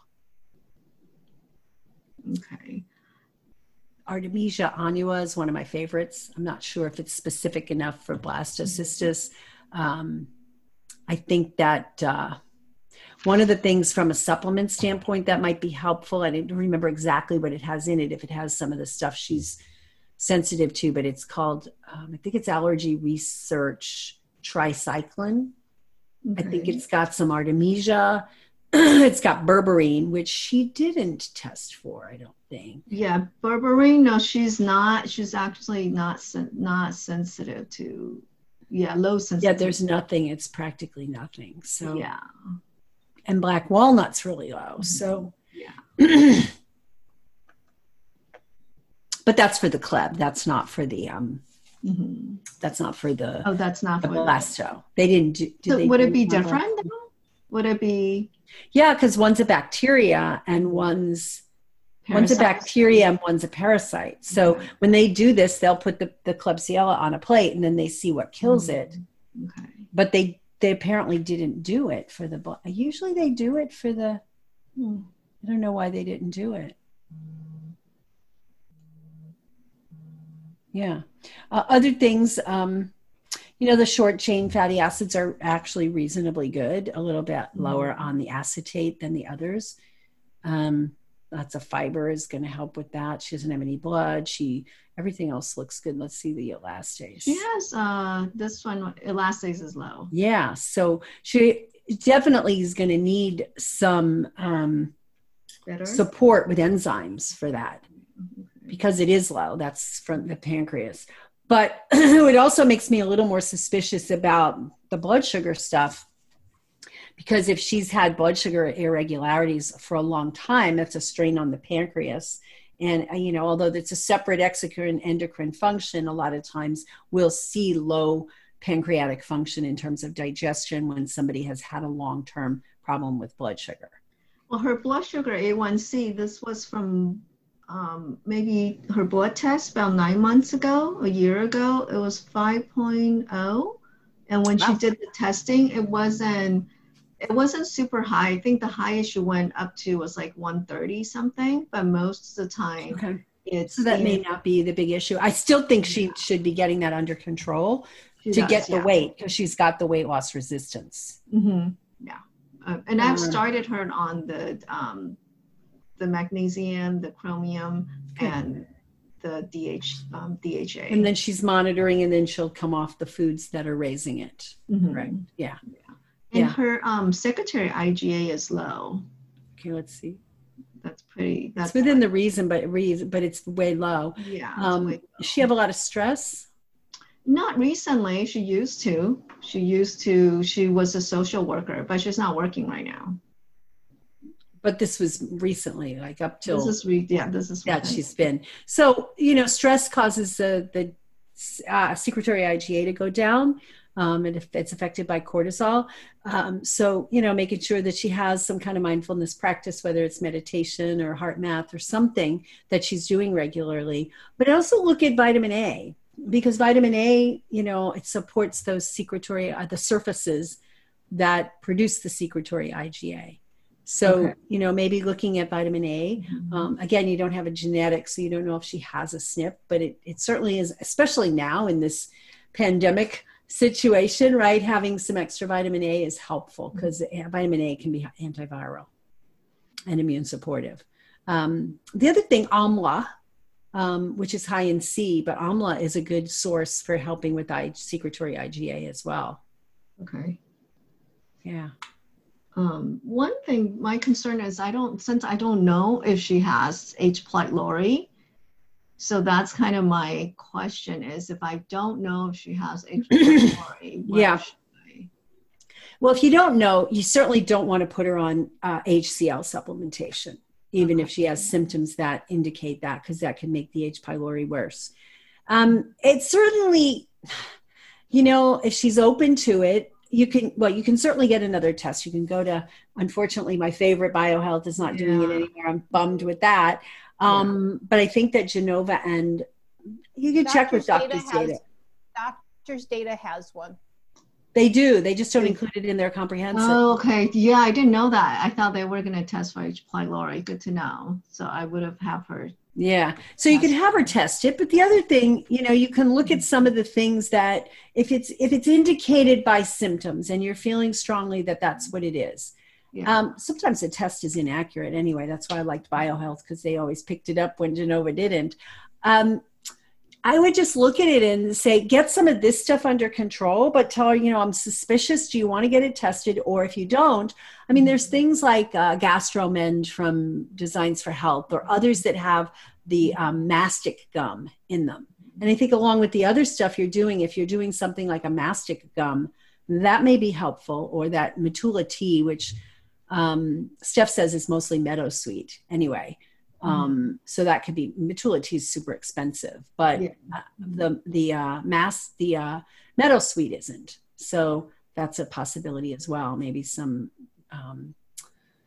Okay. Artemisia annua is one of my favorites. I'm not sure if it's specific enough for blastocystis. Um, I think that uh, one of the things from a supplement standpoint that might be helpful, I didn't remember exactly what it has in it, if it has some of the stuff she's sensitive to, but it's called, um, I think it's Allergy Research Tricycline. I think Okay. it's got some Artemisia. It's got berberine, which she didn't test for, I don't think. Yeah, berberine. No, she's not. She's actually not sen- not sensitive to. Yeah, low Yeah, sensitivity. there's nothing. It's practically nothing. So, Yeah. and black walnut's really low. So, Yeah. but that's for the club. That's not for the um. hmm That's not for the Oh, that's not the for the. blasto. They didn't do. did So they would do it be one different blasto? though? Would it be? Yeah, because one's a bacteria and one's One's a Parasites. bacteria, one's a parasite. So Okay. when they do this, they'll put the, the Klebsiella on a plate and then they see what kills it. Okay. But they, they apparently didn't do it for the, blo- usually they do it for the, hmm, I don't know why they didn't do it. Yeah. Uh, other things, um, you know, the short chain fatty acids are actually reasonably good, a little bit lower on the acetate than the others. Um, lots of fiber is going to help with that. She doesn't have any blood. She, everything else looks good. Let's see the elastase. She has uh this one, elastase is low. Yeah. So she definitely is going to need some um, Better. support with enzymes for that because it is low. That's from the pancreas. But it also makes me a little more suspicious about the blood sugar stuff. Because if she's had blood sugar irregularities for a long time, that's a strain on the pancreas. And, you know, although it's a separate exocrine endocrine function, a lot of times we'll see low pancreatic function in terms of digestion when somebody has had a long-term problem with blood sugar. Well, her blood sugar A one C, this was from um, maybe her blood test about nine months ago, a year ago, it was five point oh. And when Wow. she did the testing, it wasn't, it wasn't super high. I think the highest she went up to was like one thirty something, but most of the time Okay. it's So that may in- not be the big issue. I still think she should be getting that under control she to does, get the yeah. weight because she's got the weight loss resistance. Mm-hmm. Yeah. Uh, and I've Um, started her on the um, the magnesium, the chromium, Good. and the D H um, D H A. And then she's monitoring and then she'll come off the foods that are raising it. Mhm. Right. Yeah. And Yeah. her um, secretary I G A is low. Okay, let's see. That's pretty. That's It's within the reason, but reason, but it's way low. yeah. it's Um, way does she have a lot of stress? Not recently. She used to. She used to. She was a social worker, but she's not working right now. But this was recently, like up till This is re- yeah. This is that within- she's been. So, you know, stress causes the, the uh, secretory I G A to go down. Um, and if it's affected by cortisol. Um, so, you know, making sure that she has some kind of mindfulness practice, whether it's meditation or heart math or something that she's doing regularly. But also look at vitamin A, because vitamin A, you know, it supports those secretory, uh, the surfaces that produce the secretory I G A. So, Okay. you know, maybe looking at vitamin A. Mhm. Um, again, you don't have a genetic, so you don't know if she has a S N P, but it, it certainly is, especially now in this pandemic situation, right? Having some extra vitamin A is helpful because vitamin A can be antiviral and immune supportive. Um, the other thing, amla, um, which is high in C, but amla is a good source for helping with I- secretory I G A as well. Okay. Yeah. Um, one thing, my concern is I don't, since I don't know if she has H. pylori, so that's kind of my question is if I don't know if she has H. pylori, what Yeah. should I- Well, if you don't know, you certainly don't want to put her on uh, H C L supplementation, even if she has symptoms that indicate that, because that can make the H. pylori worse. Um, it's certainly, you know, if she's open to it, you can, well, you can certainly get another test. You can go to, unfortunately, my favorite, BioHealth is not doing it Yeah. anymore. I'm bummed with that. Um, But I think that Genova and you can check with Doctor's Doctor's Data Data. has- Doctor's Data has one. They do. They just don't include it in their comprehensive. Oh, okay. Yeah, I didn't know that. I thought they were going to test for H. pylori. Good to know. So I would have have her. Yeah. So you can have her test it. But the other thing, you know, you can look at some of the things that if it's if it's indicated by symptoms and you're feeling strongly that that's what it is. Yeah. Um, sometimes the test is inaccurate anyway. That's why I liked BioHealth because they always picked it up when Genova didn't. Um, I would just look at it and say, get some of this stuff under control, but tell her, you know, I'm suspicious. Do you want to get it tested? Or if you don't, I mean, there's things like uh, GastroMend from Designs for Health or others that have the um, mastic gum in them. And I think along with the other stuff you're doing, if you're doing something like a mastic gum, that may be helpful, or that Matula tea, which um, Steph says is mostly meadowsweet anyway. Um, so that could be, Matula tea is super expensive, but Yeah. uh, the, the, uh, mass, the, uh, meadowsweet isn't. So that's a possibility as well. Maybe some, um,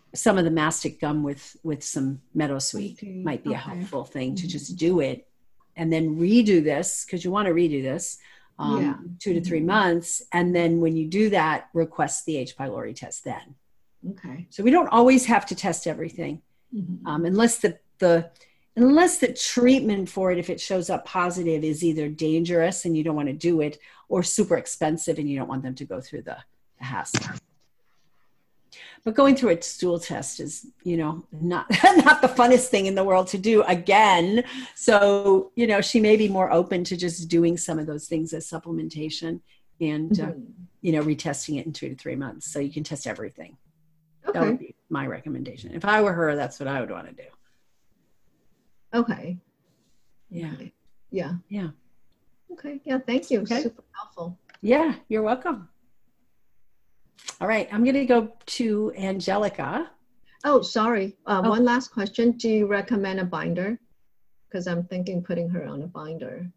some of the mastic gum with with some meadowsweet Okay, might be a okay. helpful thing to just do it, and then redo this, because you want to redo this um, Yeah. two to three Mhm. months, and then when you do that, request the H. pylori test then. Okay. So we don't always have to test everything, Mhm. um, unless the the unless the treatment for it, if it shows up positive, is either dangerous and you don't want to do it, or super expensive and you don't want them to go through the, the hassle. But going through a stool test is, you know, not not the funnest thing in the world to do again. So, you know, she may be more open to just doing some of those things as supplementation and, uh, Mhm. you know, retesting it in two to three months. So you can test everything. That would Okay. be my recommendation. If I were her, that's what I would want to do. Okay. Yeah. Okay. Yeah. Yeah. Okay. Yeah. Thank you. Okay. Super helpful. Yeah. You're welcome. All right. I'm going to go to Angelica. Oh, sorry. Uh, Oh. One last question. Do you recommend a binder? Because I'm thinking putting her on a binder.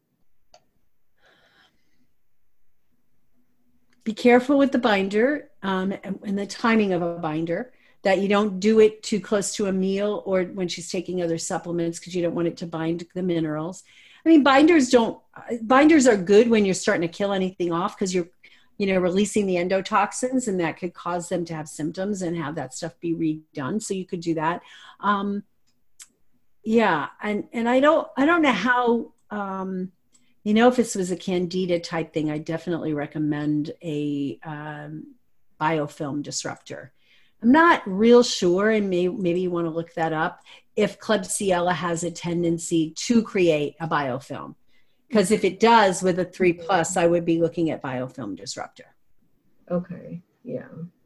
Be careful with the binder um, and, and the timing of a binder, that you don't do it too close to a meal or when she's taking other supplements, because you don't want it to bind the minerals. I mean, binders don't, binders are good when you're starting to kill anything off, because you're, you know, releasing the endotoxins, and that could cause them to have symptoms and have that stuff be redone. So you could do that. Um, yeah. And, and I don't, I don't know how, um, you know, if this was a candida type thing, I definitely recommend a um, biofilm disruptor. I'm not real sure, and may, maybe you want to look that up, if Klebsiella has a tendency to create a biofilm. Because if it does with a three plus, I would be looking at biofilm disruptor. Okay. Yeah.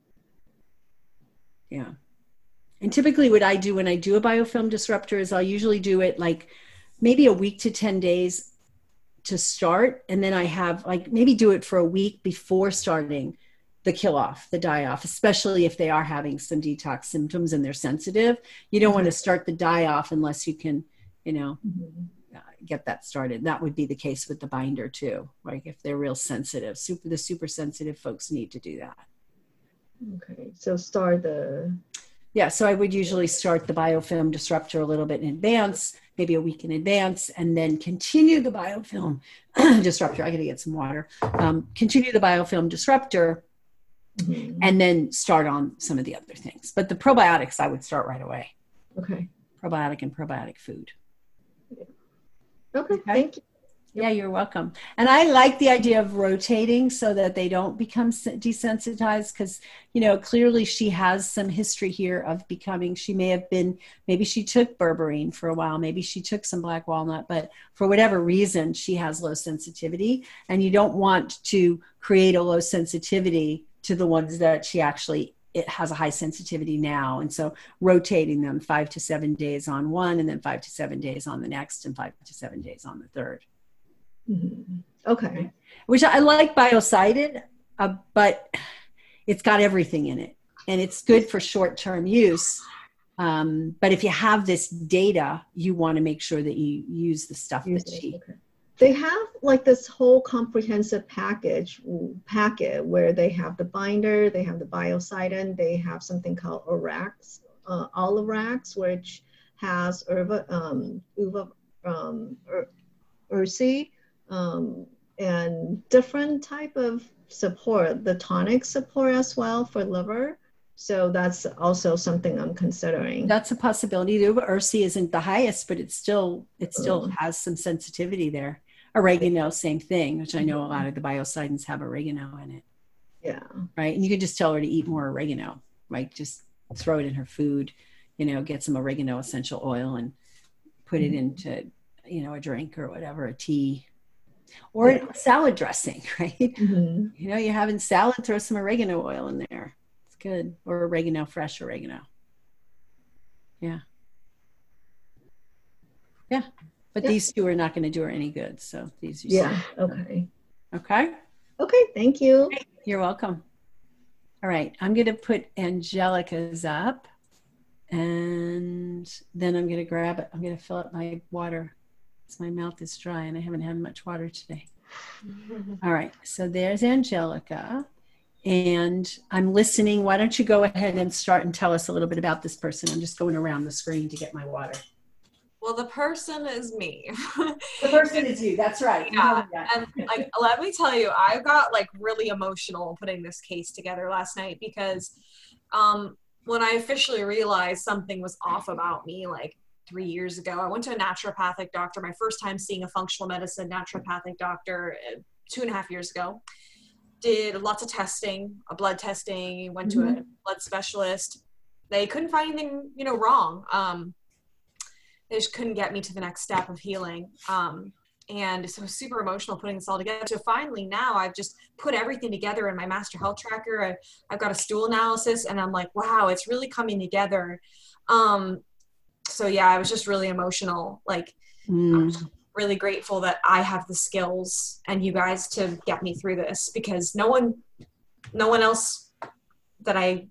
Yeah. And typically what I do when I do a biofilm disruptor is I'll usually do it like maybe a week to ten days to start. And then I have like maybe do it for a week before starting the kill off, the die off, especially if they are having some detox symptoms and they're sensitive. You don't want to start the die off unless you can, you know, Mhm. uh, get that started. That would be the case with the binder too. Like if they're real sensitive, super, the super sensitive folks need to do that. Okay. So start the. Yeah, so I would usually start the biofilm disruptor a little bit in advance, maybe a week in advance, and then continue the biofilm disruptor. I gotta get some water. Um, continue the biofilm disruptor, Mhm. and then start on some of the other things. But the probiotics, I would start right away. Okay. Probiotic and probiotic food. Okay. Okay. Thank you. Yeah, you're welcome. And I like the idea of rotating so that they don't become desensitized, because, you know, clearly she has some history here of becoming, she may have been, maybe she took berberine for a while, maybe she took some black walnut, but for whatever reason, she has low sensitivity. And you don't want to create a low sensitivity to the ones that she actually, it has a high sensitivity now. And so rotating them five to seven days on one, and then five to seven days on the next, and five to seven days on the third. Mhm. Okay. Which I like Biocided, uh, but it's got everything in it, and it's good for short-term use. Um, but if you have this data, you want to make sure that you use the stuff Use that it, she. okay. They have like this whole comprehensive package packet where they have the binder, they have the biocidin, they have something called Orax, uh, Olarax, which has Urva, um, Uva, um, Ur, Ursi, um, and different type of support, the tonic support as well for liver. So that's also something I'm considering. That's a possibility. The Ursi isn't the highest, but it still it still Mm. has some sensitivity there. Oregano, same thing, which I know a lot of the biocidins have oregano in it. Yeah. Right. And you can just tell her to eat more oregano, right? Just throw it in her food, you know, get some oregano essential oil and put it into, you know, a drink or whatever, a tea or Yeah. a salad dressing, right? Mm-hmm. You know, you're having salad, throw some oregano oil in there. It's good. Or oregano, fresh oregano. Yeah. Yeah. But Yeah. these two are not going to do her any good. So these are Yeah. Okay. okay. Okay. Thank you. You're welcome. All right. I'm going to put Angelica's up, and then I'm going to grab it. I'm going to fill up my water. My mouth is dry and I haven't had much water today. All right. So there's Angelica. and I'm listening. Why don't you go ahead and start and tell us a little bit about this person? I'm just going around the screen to get my water. Well, the person is me. The person is you. That's right. Yeah. And like, let me tell you, I got like really emotional putting this case together last night because um, when I officially realized something was off about me, like three years ago, I went to a naturopathic doctor, my first time seeing a functional medicine naturopathic doctor uh, two and a half years ago. Did lots of testing, a blood testing, went to mm-hmm. a blood specialist. They couldn't find anything, you know, wrong. Um, they just couldn't get me to the next step of healing. Um, and so super emotional putting this all together. So finally now I've just put everything together in my master health tracker. I, I've got a stool analysis and I'm like, wow, it's really coming together. Um, so yeah, I was just really emotional. Like, mm. I'm really grateful that I have the skills and you guys to get me through this, because no one, no one else that I,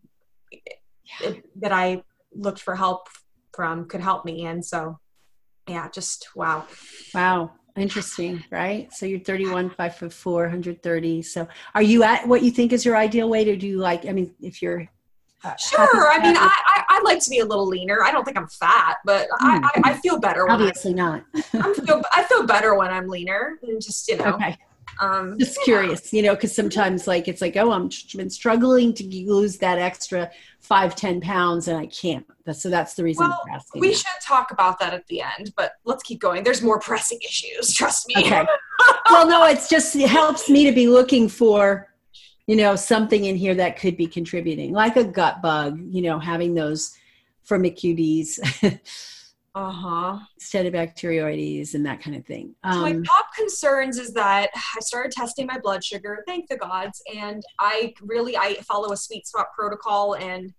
that I looked for help from could help me. And so, yeah, just wow. Wow. Interesting, right? So you're thirty-one, five foot four, one hundred thirty. So are you at what you think is your ideal weight, or do you like, I mean, if you're uh, sure. I mean, I, I, I'd like to be a little leaner. I don't think I'm fat, but mm. I, I, I feel better. When Obviously I, not. I feel, I feel better when I'm leaner and just, you know, okay. Um, just yeah. curious, you know, because sometimes like it's like, oh, I'm been struggling to lose that extra five, ten pounds and I can't. That's, so that's the reason well, I'm asking. We that. should talk about that at the end, but let's keep going. There's more pressing issues. Trust me. Okay. Well, no, it's just, it helps me to be looking for, you know, something in here that could be contributing, like a gut bug, you know, having those Firmicutes. Uh-huh. Staphylococcus and that kind of thing. Um, so my top concerns is that I started testing my blood sugar, thank the gods, and I really, I follow a sweet spot protocol, and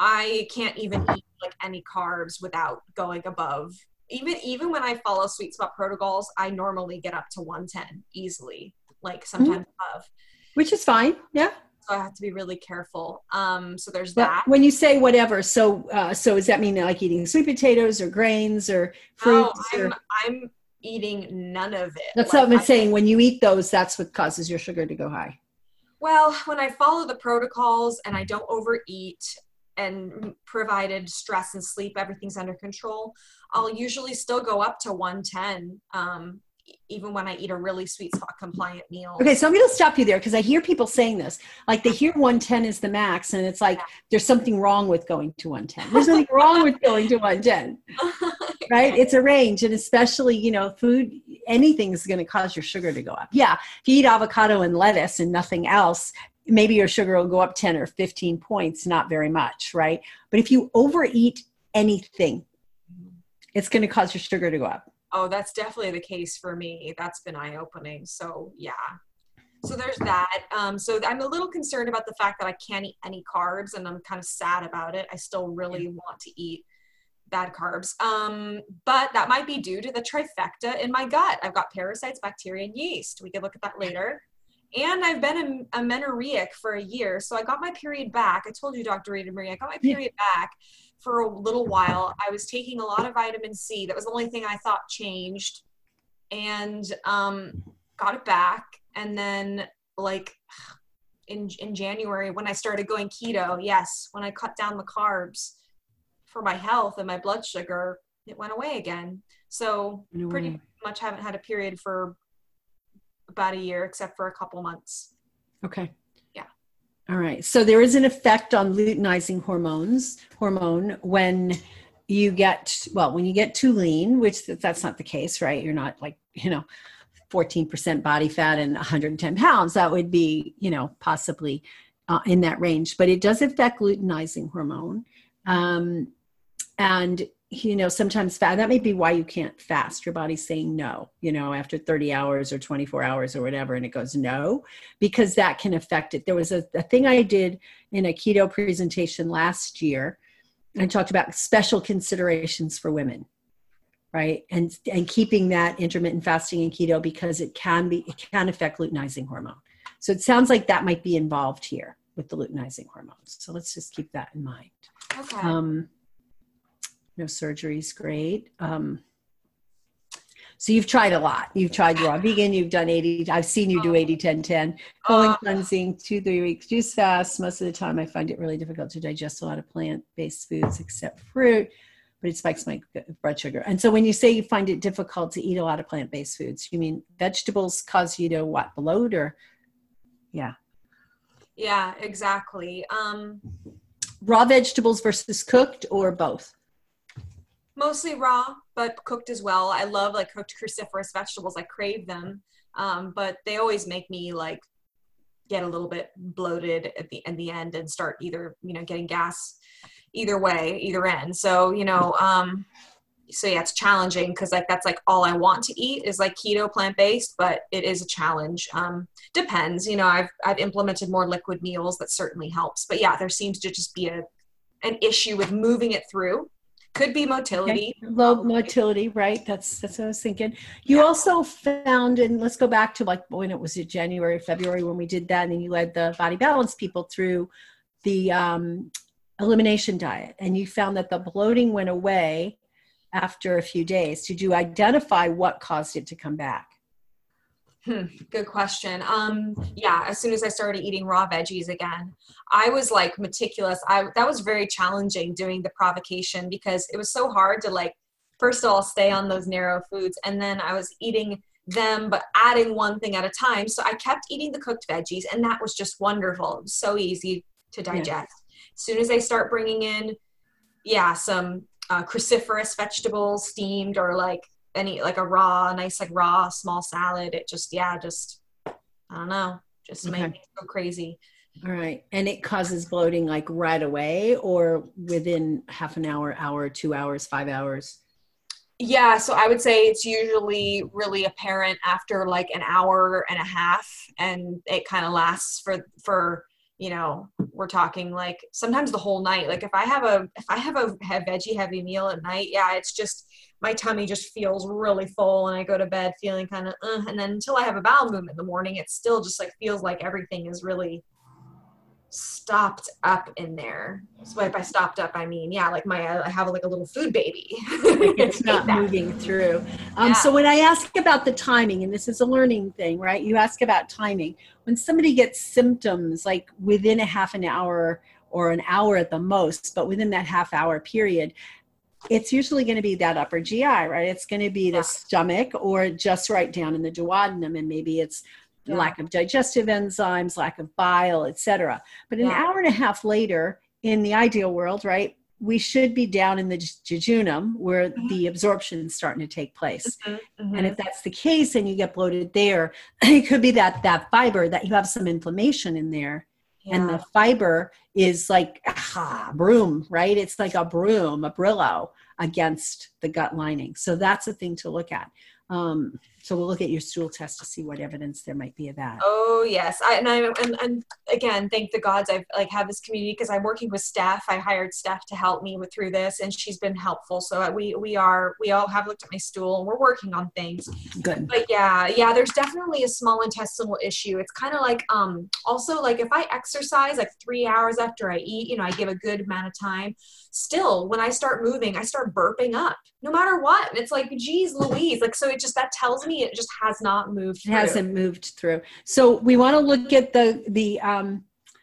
I can't even eat like any carbs without going above. Even, even when I follow sweet spot protocols, I normally get up to one ten easily, like sometimes mm-hmm. above. Which is fine, yeah. So I have to be really careful. Um, so there's but that. When you say whatever, so uh, so does that mean like eating sweet potatoes or grains or fruits? No, I'm, or? I'm eating none of it. That's like, what I'm I, saying. When you eat those, that's what causes your sugar to go high. Well, when I follow the protocols and I don't overeat, and provided stress and sleep, everything's under control, I'll usually still go up to one ten. Um, even when I eat a really sweet spot compliant meal. Okay, so I'm going to stop you there because I hear people saying this. Like they hear one ten is the max, and it's like there's something wrong with going to one ten. There's nothing wrong with going to one ten, right? It's a range, and especially, you know, food, anything is going to cause your sugar to go up. Yeah, if you eat avocado and lettuce and nothing else, maybe your sugar will go up ten or fifteen points, not very much, right? But if you overeat anything, it's going to cause your sugar to go up. Oh, that's definitely the case for me. That's been eye-opening. So yeah. So there's that. Um, so I'm a little concerned about the fact that I can't eat any carbs, and I'm kind of sad about it. I still really yeah. want to eat bad carbs. Um, but that might be due to the trifecta in my gut. I've got parasites, bacteria, and yeast. We could look at that later. And I've been a, a amenorrheic for a year. So I got my period back. I told you, Doctor Rita Marie, I got my period yeah. back for a little while. I was taking a lot of vitamin C. That was the only thing I thought changed, and um, got it back. And then like in, in January, when I started going keto, yes, when I cut down the carbs for my health and my blood sugar, it went away again. So pretty much haven't had a period for about a year, except for a couple months. Okay. Yeah. All right. So there is an effect on luteinizing hormones, hormone when you get, well, when you get too lean, which that's not the case, right? You're not like, you know, fourteen percent body fat and one hundred ten pounds. That would be, you know, possibly uh, in that range, but it does affect luteinizing hormone. Um, and you know, sometimes fat, that may be why you can't fast. Your body's saying no, you know, after thirty hours or twenty-four hours or whatever, and it goes no, because that can affect it. There was a, a thing I did in a keto presentation last year. I talked about special considerations for women, right? And, and keeping that intermittent fasting and keto, because it can be, it can affect luteinizing hormone. So it sounds like that might be involved here with the luteinizing hormones. So let's just keep that in mind. Okay. Um, No surgery is great. Um, So you've tried a lot. You've tried raw vegan. You've done eighty. I've seen you do eighty, ten, ten. Colon Uh, cleansing, two, three weeks juice fast. Most of the time I find it really difficult to digest a lot of plant-based foods except fruit, but it spikes my blood sugar. And so when you say you find it difficult to eat a lot of plant-based foods, you mean vegetables cause you to what, bloat or? Yeah. yeah, exactly. Um, Raw vegetables versus cooked or both? Mostly raw, but cooked as well. I love like cooked cruciferous vegetables. I crave them. Um, but they always make me like get a little bit bloated at the, at the end and start either, you know, getting gas either way, either end. So, you know, um, so yeah, it's challenging because like, that's like all I want to eat is like keto plant-based, but it is a challenge. Um, depends, you know, I've, I've implemented more liquid meals. That certainly helps, but yeah, there seems to just be a, an issue with moving it through. Could be motility. Okay. Low motility, right? That's that's what I was thinking. You Yeah. also found, and let's go back to like when it was in January, February when we did that, and then you led the Body Balance people through the um, elimination diet, and you found that the bloating went away after a few days. Did you identify what caused it to come back? Hmm, good question. Um, yeah, as soon as I started eating raw veggies again, I was like meticulous. I that was very challenging doing the provocation because it was so hard to like, first of all, stay on those narrow foods, and then I was eating them, but adding one thing at a time. So I kept eating the cooked veggies, and that was just wonderful. It was so easy to digest. Yeah. As soon as I start bringing in, yeah, some uh, cruciferous vegetables, steamed or like any like a raw, nice like raw small salad, it just yeah, just I don't know, just okay. made me go crazy. All right, and it causes bloating like right away or within half an hour, hour, two hours, five hours? Yeah, so I would say it's usually really apparent after like an hour and a half, and it kind of lasts for for you know, we're talking like sometimes the whole night. Like if I have a if I have a, a veggie heavy meal at night, yeah, it's just my tummy just feels really full, and I go to bed feeling kind of uh, and then until I have a bowel movement in the morning, it still just like feels like everything is really stopped up in there. So by stopped up, I mean, yeah, like my, I have like a little food baby. It's not moving through. Um, yeah. So when I ask about the timing, and this is a learning thing, right? You ask about timing. When somebody gets symptoms, like within a half an hour or an hour at the most, but within that half hour period, it's usually going to be that upper G I, right? It's going to be the yeah. stomach or just right down in the duodenum, and maybe it's yeah. lack of digestive enzymes, lack of bile, et cetera. But an yeah. hour and a half later, in the ideal world, right, we should be down in the jejunum where mm-hmm. the absorption is starting to take place. Mm-hmm. Mm-hmm. And if that's the case and you get bloated there, it could be that that fiber, that you have some inflammation in there. Yeah. And the fiber is like ah, broom, right? It's like a broom, a Brillo against the gut lining. So that's a thing to look at. Um, so we'll look at your stool test to see what evidence there might be of that. Oh yes, I, and I and, and again, thank the gods I've like have this community because I'm working with Steph. I hired Steph to help me with through this, and she's been helpful. So we we are we all have looked at my stool, and we're working on things. Good. But yeah, yeah, there's definitely a small intestinal issue. It's kind of like um also like if I exercise like three hours after I eat, you know, I give a good amount of time. Still, when I start moving, I start burping up, no matter what. And it's like, geez, Louise, like so. It just that tells me it just has not moved through. It hasn't moved through. So we want to look at the the um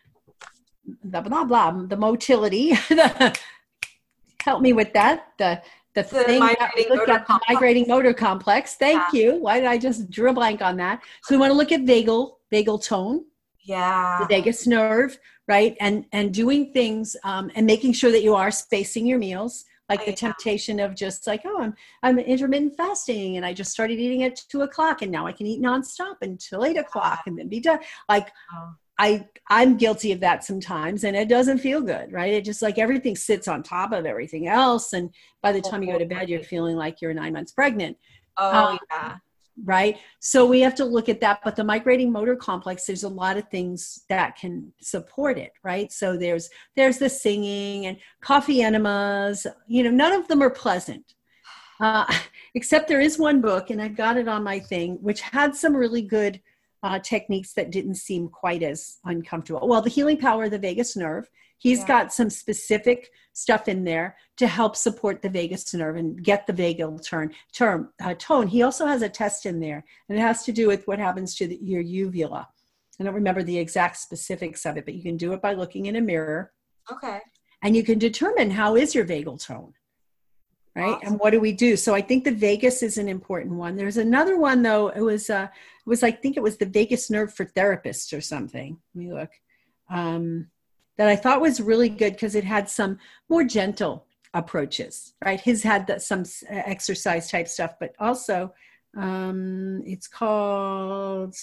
the blah blah the motility. the, help me with that. The the, the thing that we look at the migrating motor complex. Thank yeah. you. Why did I just drew a blank on that? So we want to look at vagal vagal tone. Yeah. The vagus nerve, right? And and doing things um, and making sure that you are spacing your meals. Like the temptation of just like, oh, I'm I'm intermittent fasting and I just started eating at two o'clock and now I can eat nonstop until eight o'clock and then be done. Like I I'm guilty of that sometimes and it doesn't feel good, right? It just like everything sits on top of everything else. And by the time you go to bed, you're feeling like you're nine months pregnant. Oh, um, yeah. Right. So we have to look at that. But the migrating motor complex, there's a lot of things that can support it. Right. So there's there's the singing and coffee enemas. You know, none of them are pleasant, uh, except there is one book, and I've got it on my thing, which had some really good uh, techniques that didn't seem quite as uncomfortable. Well, the healing power of the vagus nerve, he's Yeah. got some specific stuff in there to help support the vagus nerve and get the vagal turn, term, uh, tone. He also has a test in there, and it has to do with what happens to the, your uvula. I don't remember the exact specifics of it, but you can do it by looking in a mirror. Okay. And you can determine how is your vagal tone, right? Awesome. And what do we do? So I think the vagus is an important one. There's another one though. It was, uh, it was, I think it was the vagus nerve for therapists or something. Let me look. Um, that I thought was really good because it had some more gentle approaches, right? His had the, some exercise type stuff, but also um, it's called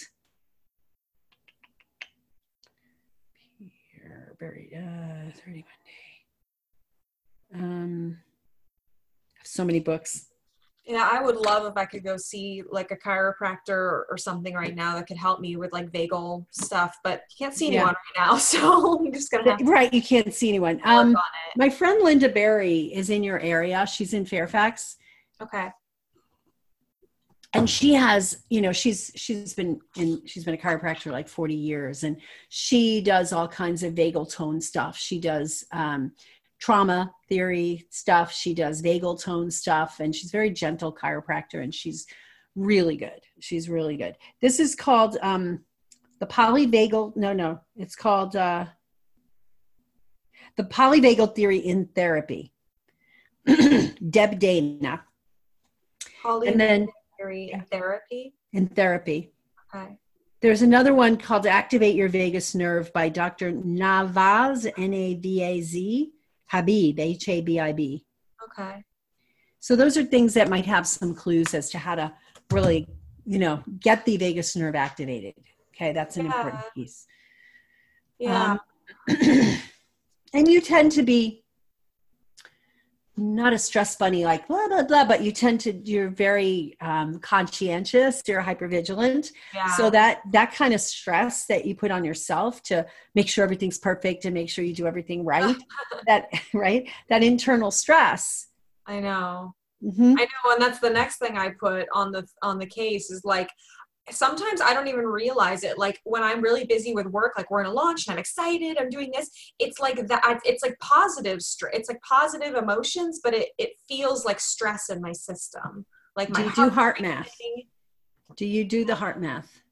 here, buried, uh, thirty-one day. Um, so many books. Yeah, I would love if I could go see like a chiropractor or, or something right now that could help me with like vagal stuff, but can't see anyone Yeah. right now, so I'm just gonna have to Right, you can't see anyone. work Um, on it. my friend Linda Berry is in your area. She's in Fairfax. Okay. And she has, you know, she's she's been in she's been a chiropractor like forty years, and she does all kinds of vagal tone stuff. She does um, trauma theory stuff. She does vagal tone stuff, and she's very gentle chiropractor, and she's really good. She's really good. This is called um, the polyvagal. No, no, it's called uh, the polyvagal theory in therapy. Deb Dana, and then. In therapy. In therapy. Okay. There's another one called Activate Your Vagus Nerve by Doctor Navaz, N A V A Z, Habib, H A B I B. Okay. So those are things that might have some clues as to how to really, you know, get the vagus nerve activated. Okay, that's an Yeah. important piece. Yeah. Um, and you tend to be not a stress bunny like blah, blah, blah, but you tend to, you're very um, conscientious, you're hypervigilant. yeah. So that, that kind of stress that you put on yourself to make sure everything's perfect and make sure you do everything right, that, right, that internal stress. I know. Mm-hmm. I know, and that's the next thing I put on the on the case is like, sometimes I don't even realize it. Like when I'm really busy with work, like we're in a launch and I'm excited, I'm doing this. It's like that. It's like positive stress. It's like positive emotions, but it, it feels like stress in my system. Like my Do you do heart racing. math? Do you do the heart math?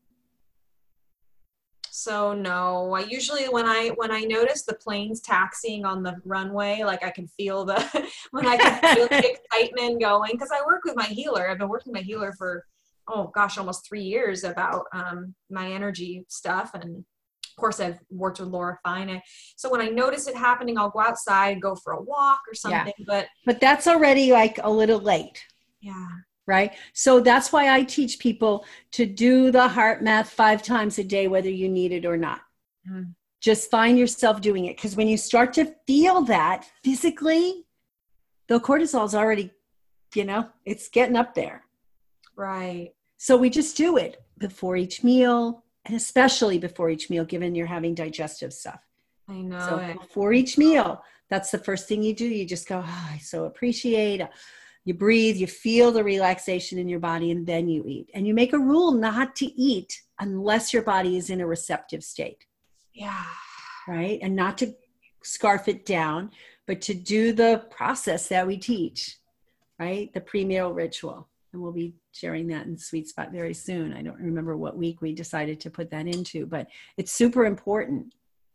So no, I usually, when I, when I notice the planes taxiing on the runway, like I can feel the, when I can feel the excitement going, cause I work with my healer. I've been working with my healer for, oh gosh, almost three years about um, my energy stuff. And of course I've worked with Laura Fine. So when I notice it happening, I'll go outside, go for a walk or something, Yeah. but But that's already like a little late. yeah. Right? So that's why I teach people to do the heart math five times a day, whether you need it or not. Mm. Just find yourself doing it. Because when you start to feel that physically, the cortisol's already, you know, it's getting up there. Right. So we just do it before each meal, and especially before each meal, given you're having digestive stuff. I know So it. before each meal, that's the first thing you do. You just go, oh, I so appreciate. You breathe, you feel the relaxation in your body, and then you eat. And you make a rule not to eat unless your body is in a receptive state, Yeah. right? And not to scarf it down, but to do the process that we teach, right? The pre-meal ritual. And we'll be sharing that in Sweet Spot very soon. I don't remember what week we decided to put that into, but it's super important,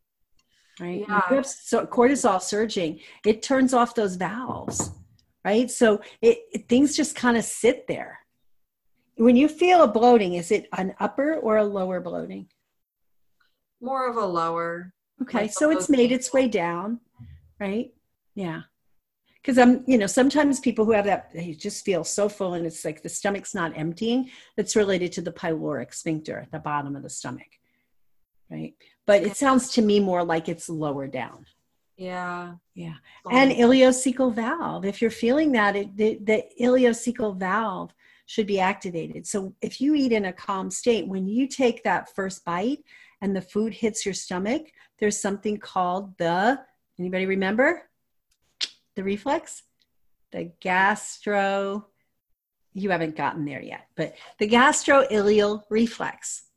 right? Yeah. When you have so cortisol surging, it turns off those valves. Right? So it, it things just kind of sit there. When you feel a bloating, is it an upper or a lower bloating? More of a lower. Okay. Like So it's made its way down, right? Yeah. Because I'm, you know, sometimes people who have that, they just feel so full and it's like the stomach's not emptying. That's related to the pyloric sphincter at the bottom of the stomach. Right. But it sounds to me more like it's lower down. Yeah. Yeah. And ileocecal valve. If you're feeling that, it, the, the ileocecal valve should be activated. So if you eat in a calm state, when you take that first bite and the food hits your stomach, there's something called the, anybody remember? The reflex? The gastro, you haven't gotten there yet, but the gastroileal reflex.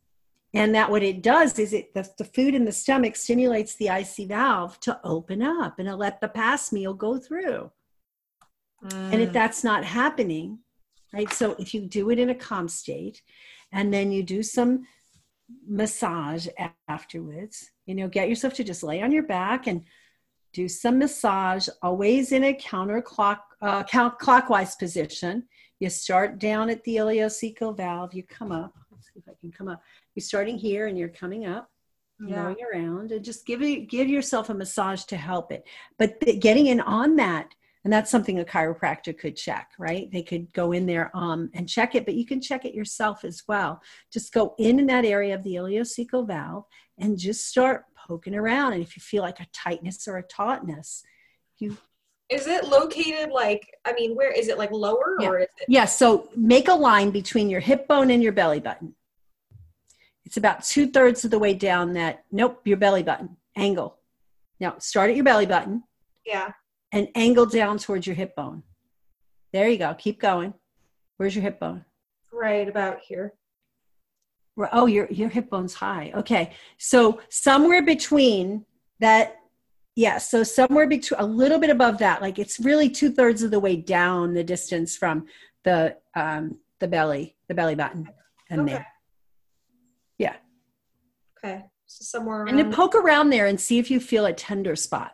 And that what it does is it the, the food in the stomach stimulates the I C valve to open up and to let the pass meal go through. Mm. And if that's not happening, right? So if you do it in a calm state and then you do some massage afterwards, you know, get yourself to just lay on your back and do some massage, always in a counterclock, uh, clockwise position. You start down at the ileocecal valve, you come up. Let's see if I can come up. You're starting here and you're coming up, yeah. going around, and just give it, give yourself a massage to help it. But the, getting in on that, and that's something a chiropractor could check, right? They could go in there um, and check it, but you can check it yourself as well. Just go in in that area of the ileocecal valve and just start poking around. And if you feel like a tightness or a tautness, you Is it located like, I mean, where is it, like lower yeah. or is it? Yeah, so make a line between your hip bone and your belly button. It's about two thirds of the way down that, nope, your belly button, angle. Now start at your belly button. Yeah. And angle down towards your hip bone. There you go, keep going. Where's your hip bone? Right about here. Oh, your, your hip bone's high. Okay, so somewhere between that, yeah, so somewhere between, a little bit above that, like it's really two thirds of the way down the distance from the um, the belly, the belly button, and okay. there. Yeah. Okay, so somewhere around. And then poke around there and see if you feel a tender spot.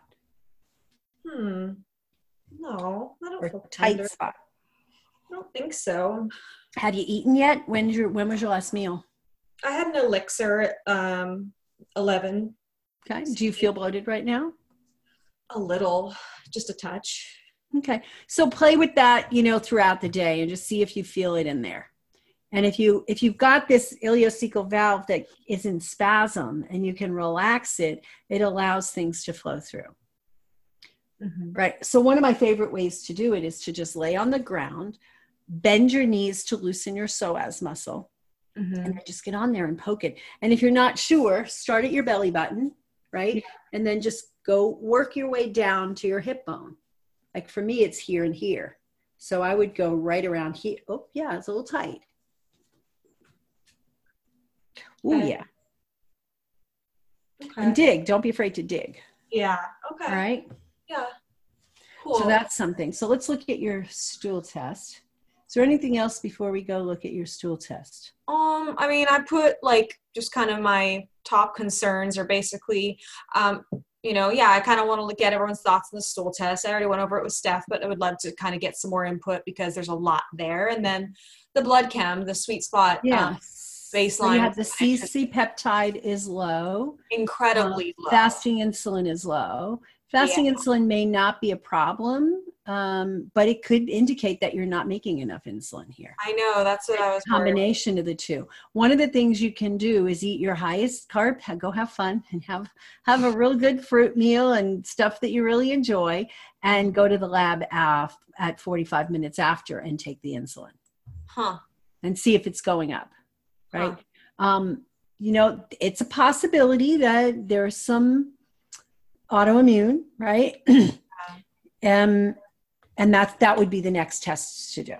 Hmm. No, I don't or feel tight tender. spot. I don't think so. Have you eaten yet? When's your when was your last meal? I had an elixir at um, eleven. Okay. Do you feel bloated right now? A little, just a touch. Okay. So play with that, you know, throughout the day and just see if you feel it in there. And if you if you've got this ileocecal valve that is in spasm and you can relax it, it allows things to flow through. Mm-hmm. Right. So one of my favorite ways to do it is to just lay on the ground, bend your knees to loosen your psoas muscle, mm-hmm. and just get on there and poke it. And if you're not sure, start at your belly button, right? Yeah. And then just go work your way down to your hip bone. Like for me, it's here and here. So I would go right around here. Oh, yeah, it's a little tight. Oh, okay. yeah. Okay. And dig. Don't be afraid to dig. Yeah. Okay. All right. Yeah. Cool. So that's something. So let's look at your stool test. Is there anything else before we go look at your stool test? Um, I mean, I put like just kind of my top concerns are basically, um, you know, yeah, I kind of want to get everyone's thoughts on the stool test. I already went over it with Steph, but I would love to kind of get some more input because there's a lot there. And then the blood chem, the sweet spot. Yeah. Um, baseline. So you have the C C peptide is low. Incredibly um, low. Fasting insulin is low. Fasting yeah. insulin may not be a problem, um, but it could indicate that you're not making enough insulin here. I know, that's what I was combination of the two. One of the things you can do is eat your highest carb, go have fun and have, have a real good fruit meal and stuff that you really enjoy, and go to the lab af- at forty-five minutes after and take the insulin. Huh. And see if it's going up, right? Huh. Um, you know, it's a possibility that there's some autoimmune, right? um, and that that would be the next tests to do.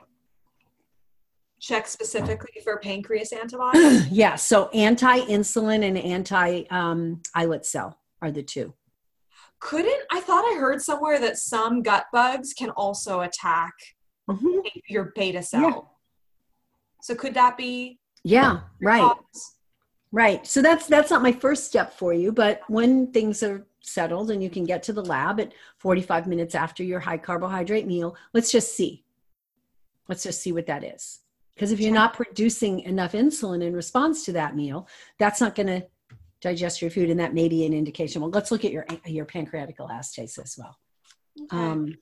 Check specifically for pancreas antibodies? Yeah, so anti-insulin and anti-islet cell are the two. Couldn't, I thought I heard somewhere that some gut bugs can also attack mm-hmm. your beta cell. Yeah. So could that be? Yeah, right. Cause? Right. So that's that's not my first step for you, but when things are settled and you can get to the lab at forty-five minutes after your high carbohydrate meal, let's just see. Let's just see what that is. Because if you're not producing enough insulin in response to that meal, that's not going to digest your food, and that may be an indication. Well, let's look at your your pancreatic elastase as well. Okay. Um,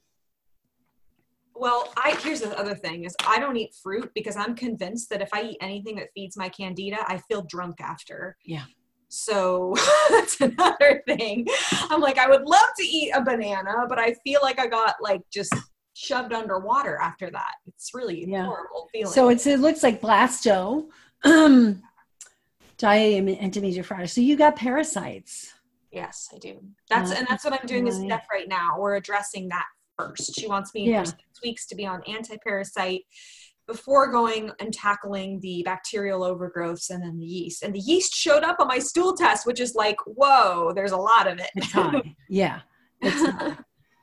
well, I here's the other thing is I don't eat fruit because I'm convinced that if I eat anything that feeds my candida, I feel drunk after. Yeah. So that's another thing. I'm like, I would love to eat a banana, but I feel like I got like just shoved underwater after that. It's really yeah. horrible feeling. So it's, it looks like blasto, um, diabetes, endometriosis. So you got parasites. Yes, I do. That's uh, and that's what I'm doing with Steph right now. We're addressing that first. She wants me yeah. for six weeks to be on anti-parasite before going and tackling the bacterial overgrowths and then the yeast. And the yeast showed up on my stool test, which is like, whoa, there's a lot of it. It's high. Yeah. It's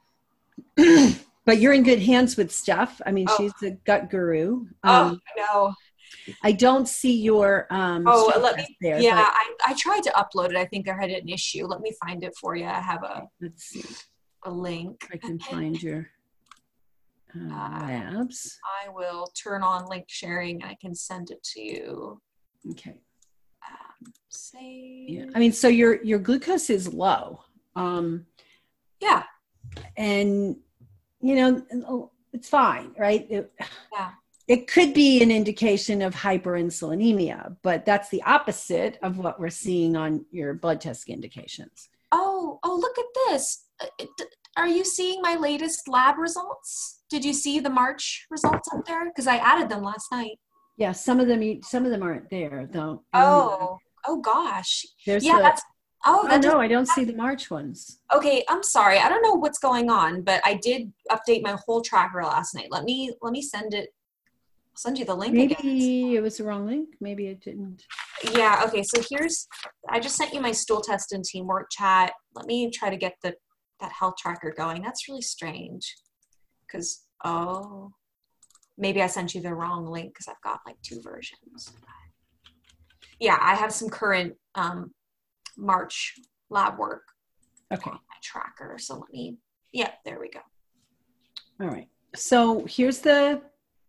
but you're in good hands with Steph. I mean, Oh. she's the gut guru. oh, Um, no. I don't see your um Oh, stool let test me, there, yeah, but I, I tried to upload it. I think I had an issue. Let me find it for you. I have a, let's see if a link. I can find your uh, labs. I will turn on link sharing and I can send it to you. Okay. Um, save. Yeah. I mean, so your your glucose is low. Um Yeah. and you know, it's fine, right? It, Yeah. it could be an indication of hyperinsulinemia, but that's the opposite of what we're seeing on your blood test indications. Oh, oh, look at this. Uh, it- Are you seeing my latest lab results? Did you see the March results up there? Because I added them last night. Yeah, some of them you- some of them aren't there though. Oh, oh gosh. there's Yeah, the, that's, oh, oh that no, does- I don't see the March ones. okay, I'm sorry. I don't know what's going on, but I did update my whole tracker last night. Let me, let me send it, I'll send you the link again. Maybe it was the wrong link. Maybe it didn't. Yeah, okay, so here's, I just sent you my stool test and teamwork chat. Let me try to get the that health tracker going. That's really strange. Because, oh, maybe I sent you the wrong link because I've got like two versions. Yeah, I have some current um, March lab work Okay. on my tracker. So let me, yeah, there we go. All right. So here's the,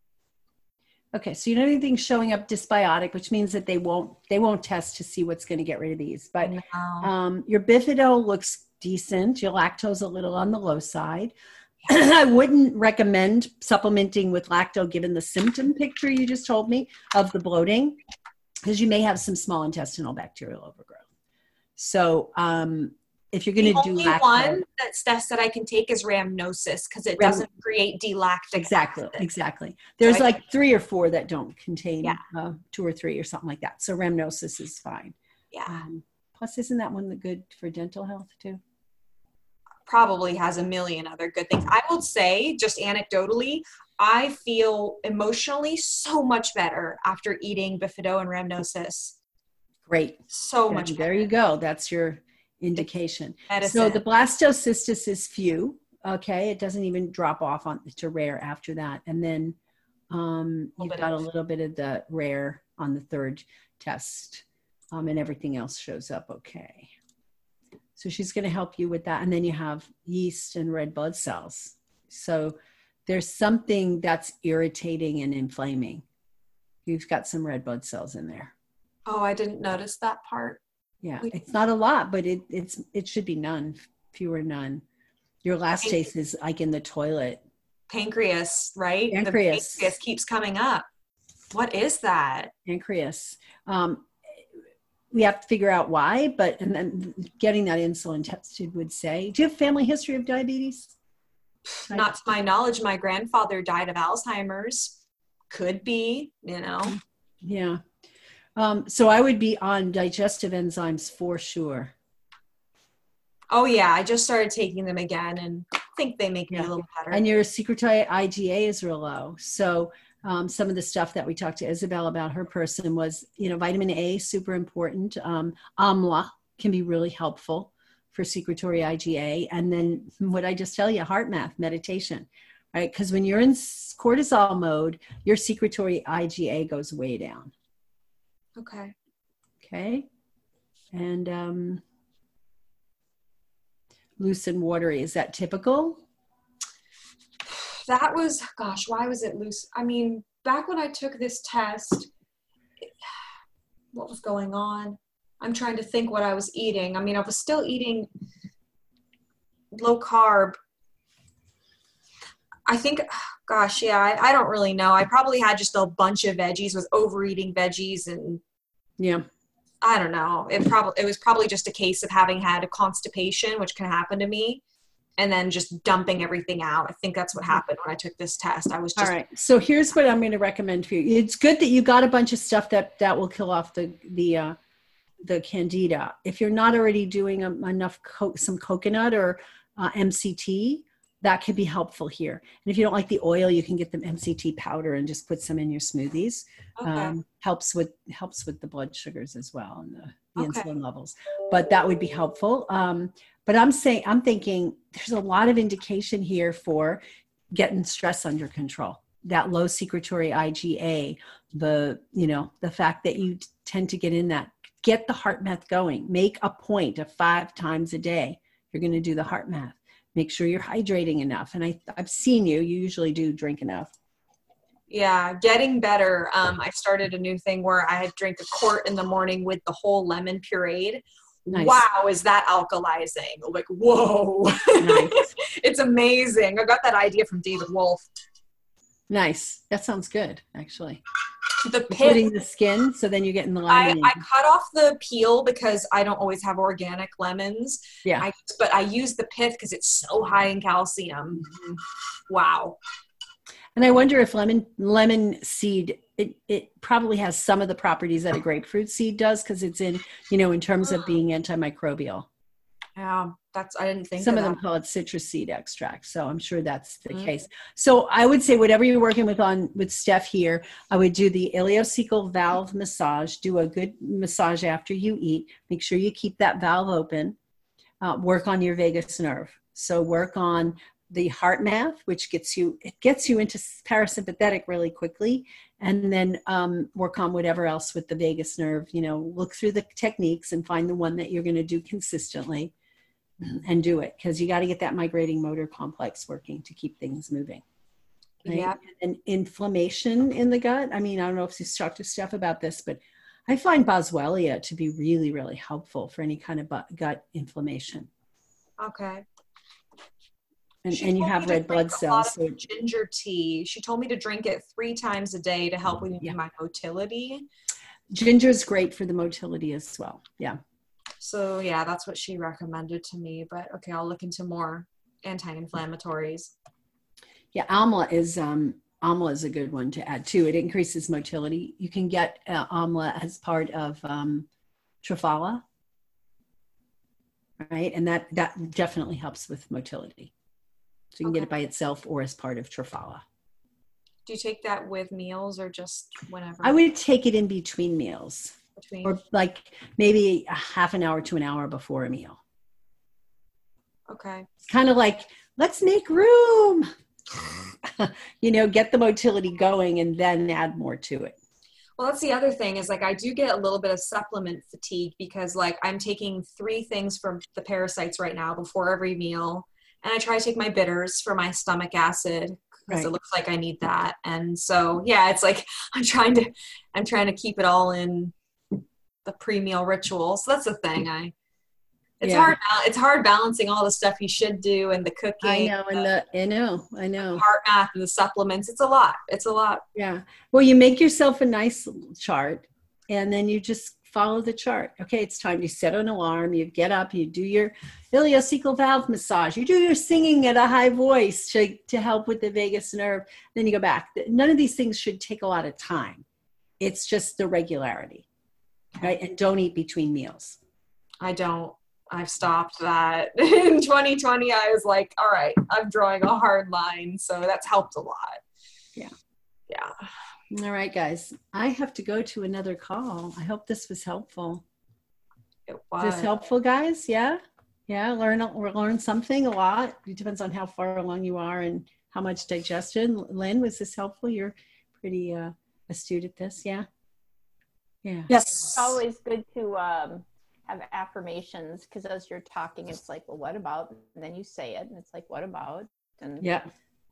okay, so you know anything showing up dysbiotic, which means that they won't, they won't test to see what's going to get rid of these. But No. um, your Bifido looks decent. Your lactose a little on the low side. I wouldn't recommend supplementing with lacto given the symptom picture you just told me of the bloating, because you may have some small intestinal bacterial overgrowth. So um, if you're going The to do only lacto, one that's test that I can take is rhamnosus because it Ram- doesn't create D-lactic exactly, acid. exactly. There's So I- like three or four that don't contain Yeah. uh, two or three or something like that. So rhamnosus is fine. Yeah, Um, plus, isn't that one that good for dental health too? probably has a million other good things. I will say, just anecdotally, I feel emotionally so much better after eating Bifido and rhamnosus. Great. So Yeah, much there better. you go. That's your indication. Medicine. So the blastocystis is few. Okay, it doesn't even drop off on to rare after that, and then um, Little you've bit got a of- little bit of the rare on the third test, um, and everything else shows up okay. So she's going to help you with that, and then you have yeast and red blood cells. So there's something that's irritating and inflaming. You've got some red blood cells in there. Oh, I didn't notice that part. Yeah, We- it's not a lot, but it it's it should be none, fewer none. Your elastase is like in the toilet. Pancreas, right? Pancreas. The pancreas keeps coming up. What is that? Pancreas. Um, we have to figure out why, but and then getting that insulin tested would say, do you have family history of diabetes? Not to my knowledge, my grandfather died of Alzheimer's. Could be, you know. Yeah. Um, so I would be on digestive enzymes for sure. Oh yeah, I just started taking them again and I think they make me Yeah. a little better. And your secretory I G A is real low. So um, some of the stuff that we talked to Isabel about her person was, you know, vitamin A, super important. Um, amla can be really helpful for secretory I G A. And then what I just tell you, heart math, meditation, right? Because when you're in cortisol mode, your secretory I G A goes way down. Okay. Okay. And um, loose and watery, is that typical? That was, gosh, why was it loose? I mean, back when I took this test, what was going on? I'm trying to think what I was eating. I mean, I was still eating low carb. I think, gosh, yeah, I, I don't really know. I probably had just a bunch of veggies, was overeating veggies, and Yeah. I don't know. It probably it was probably just a case of having had a constipation, which can happen to me, and then just dumping everything out. I think that's what happened when I took this test. I was just All right. So here's what I'm going to recommend for you. It's good that you got a bunch of stuff that that will kill off the the uh, the candida. If you're not already doing um, enough co- some coconut or uh, M C T, that could be helpful here. And if you don't like the oil, you can get them M C T powder and just put some in your smoothies. Okay. Um, helps with helps with the blood sugars as well and the, the Okay. insulin levels. But that would be helpful. Um, but I'm saying I'm thinking there's a lot of indication here for getting stress under control. That low secretory I G A, the you know the fact that you tend to get in that. Get the heart math going. Make a point of five times a day. You're going to do the heart math. Make sure you're hydrating enough. And I, I've seen you, you usually do drink enough. Yeah, getting better. Um, I started a new thing where I had drink a quart in the morning with the whole lemon pureed. Nice. Wow, is that alkalizing? Like, whoa. Nice. It's amazing. I got that idea from David Wolf. Nice. That sounds good, actually. The Including pit. the skin, so then you're getting the I, lemon. I cut off the peel because I don't always have organic lemons. Yeah. I, but I use the pith because it's so high in calcium. Mm-hmm. Wow. And I wonder if lemon lemon seed, it, it probably has some of the properties that a grapefruit seed does because it's in, you know, in terms of being antimicrobial. Yeah, that's, I didn't think Some of of them that. call it citrus seed extract. So I'm sure that's the Mhm. case. So I would say whatever you're working with on with Steph here, I would do the ileocecal valve massage, do a good massage after you eat. Make sure you keep that valve open. Uh, work on your vagus nerve. So work on the heart math, which gets you, it gets you into parasympathetic really quickly. And then um, work on whatever else with the vagus nerve, you know, look through the techniques and find the one that you're going to do consistently and do it. Because you got to get that migrating motor complex working to keep things moving. Right? Yeah. And inflammation in the gut. I mean, I don't know if you've talked to Steph about this, but I find Boswellia to be really, really helpful for any kind of bu- gut inflammation. Okay. And, She and you told have me to red blood drink a lot cells. of So ginger tea. She told me to drink it three times a day to help with Yeah. my motility. ginger is great for the motility as well. Yeah. So yeah, that's what she recommended to me. But okay, I'll look into more anti-inflammatories. Yeah. Amla is, um, Amla is a good one to add too. It increases motility. You can get uh, Amla as part of um, Triphala. Right. And that, that definitely helps with motility. So you can Okay. get it by itself or as part of Triphala. Do you take that with meals or just whenever? I would take it in between meals Between. or like maybe a half an hour to an hour before a meal. Okay. It's kind of like, let's make room, you know, get the motility going and then add more to it. Well, that's the other thing is like I do get a little bit of supplement fatigue because like I'm taking three things from the parasites right now before every meal. And I try to take my bitters for my stomach acid because Right. it looks like I need that. And so, yeah, it's like I'm trying to, I'm trying to keep it all in the pre-meal ritual. So that's the thing. I, it's Yeah. hard. It's hard balancing all the stuff you should do and the cooking. I know, and the, I know, I know. heart math and the supplements. It's a lot. It's a lot. Yeah. Well, you make yourself a nice chart and then you just follow the chart. Okay, it's time. You set an alarm, you get up, you do your ileocecal valve massage, you do your singing at a high voice to, to help with the vagus nerve. Then you go back. None of these things should take a lot of time. It's just the regularity, right? And don't eat between meals. I don't. I've stopped that. In twenty twenty, I was like, all right, I'm drawing a hard line. So that's helped a lot. Yeah. Yeah. All right, guys. I have to go to another call. I hope this was helpful. It Is was. this helpful, guys? Yeah? Yeah, learn learn something a lot. It depends on how far along you are and how much digestion. Lynn, was this helpful? You're pretty uh, astute at this, yeah? Yeah. Yes. It's always good to um, have affirmations because as you're talking, it's like, well, what about? And then you say it, and it's like, what about? And Yeah.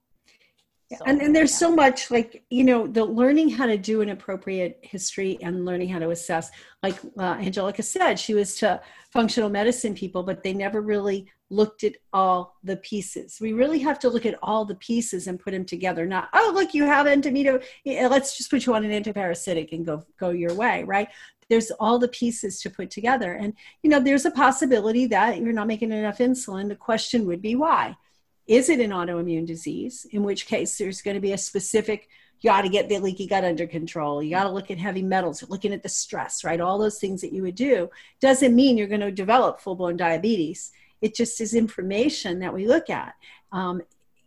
so, And, and there's yeah. so much like, you know, the learning how to do an appropriate history and learning how to assess, like uh, Angelica said, she was to functional medicine people, but they never really looked at all the pieces. We really have to look at all the pieces and put them together. Not, oh, look, you have antimedo. Let's just put you on an antiparasitic and go, go your way, right? There's all the pieces to put together. And, you know, there's a possibility that you're not making enough insulin. The question would be why? Is it an autoimmune disease? In which case there's going to be a specific, you got to get the leaky gut under control. You got to look at heavy metals, you're looking at the stress, right? All those things that you would do doesn't mean you're going to develop full-blown diabetes. It just is information that we look at. Um,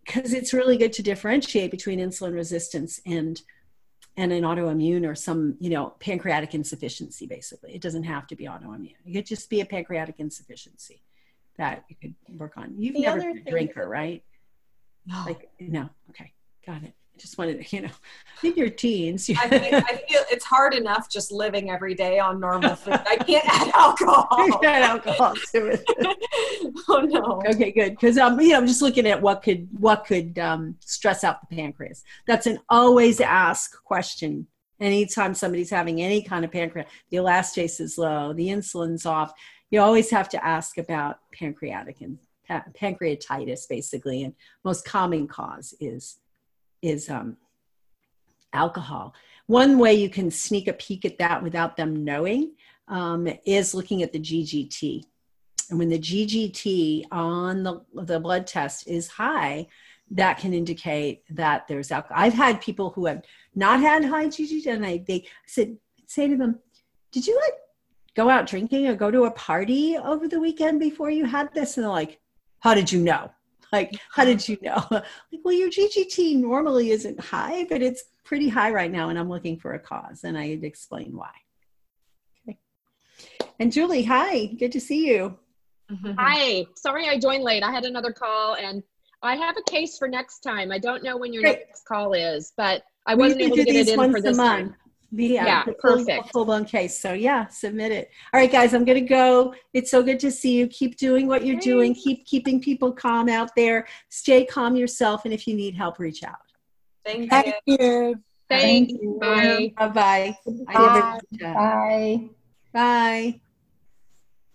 because it's really good to differentiate between insulin resistance and and an autoimmune or some, you know, pancreatic insufficiency, basically. It doesn't have to be autoimmune. It could just be a pancreatic insufficiency that you could work on. You've The never other been a thing- drinker, right? No. Like, no. Okay, got it. I just wanted to, you know, in your teens. I, think, I feel it's hard enough just living every day on normal food. I can't add alcohol. Add alcohol to it. Oh no. Okay, good. Because um, you know, I'm just looking at what could what could um, stress out the pancreas. That's an always ask question. Anytime somebody's having any kind of pancreas, the elastase is low, the insulin's off. You always have to ask about pancreatic and pa- pancreatitis, basically, and most common cause is is um, alcohol. One way you can sneak a peek at that without them knowing um, is looking at the G G T. And when the G G T on the, the blood test is high, that can indicate that there's alcohol. I've had people who have not had high G G T, and I they said, say to them, did you like go out drinking or go to a party over the weekend before you had this? And they're like, how did you know? Like, how did you know? Like, well, your G G T normally isn't high, but it's pretty high right now, and I'm looking for a cause. And I'd explain why. Okay. And Julie, hi, good to see you. Hi, sorry I joined late. I had another call, and I have a case for next time. I don't know when your Great. next call is, but I We wasn't usually able to do get it these in once for a this month. time. Yeah, Yeah, the full- perfect. Full-blown case. So yeah, submit it. All right, guys, I'm going to go. It's so good to see you. Keep doing what you're doing. Keep keeping people calm out there. Stay calm yourself, and if you need help, reach out. Thank Thank you. you. Thanks. you. Bye. Bye-bye. Bye. Bye. Bye. Bye.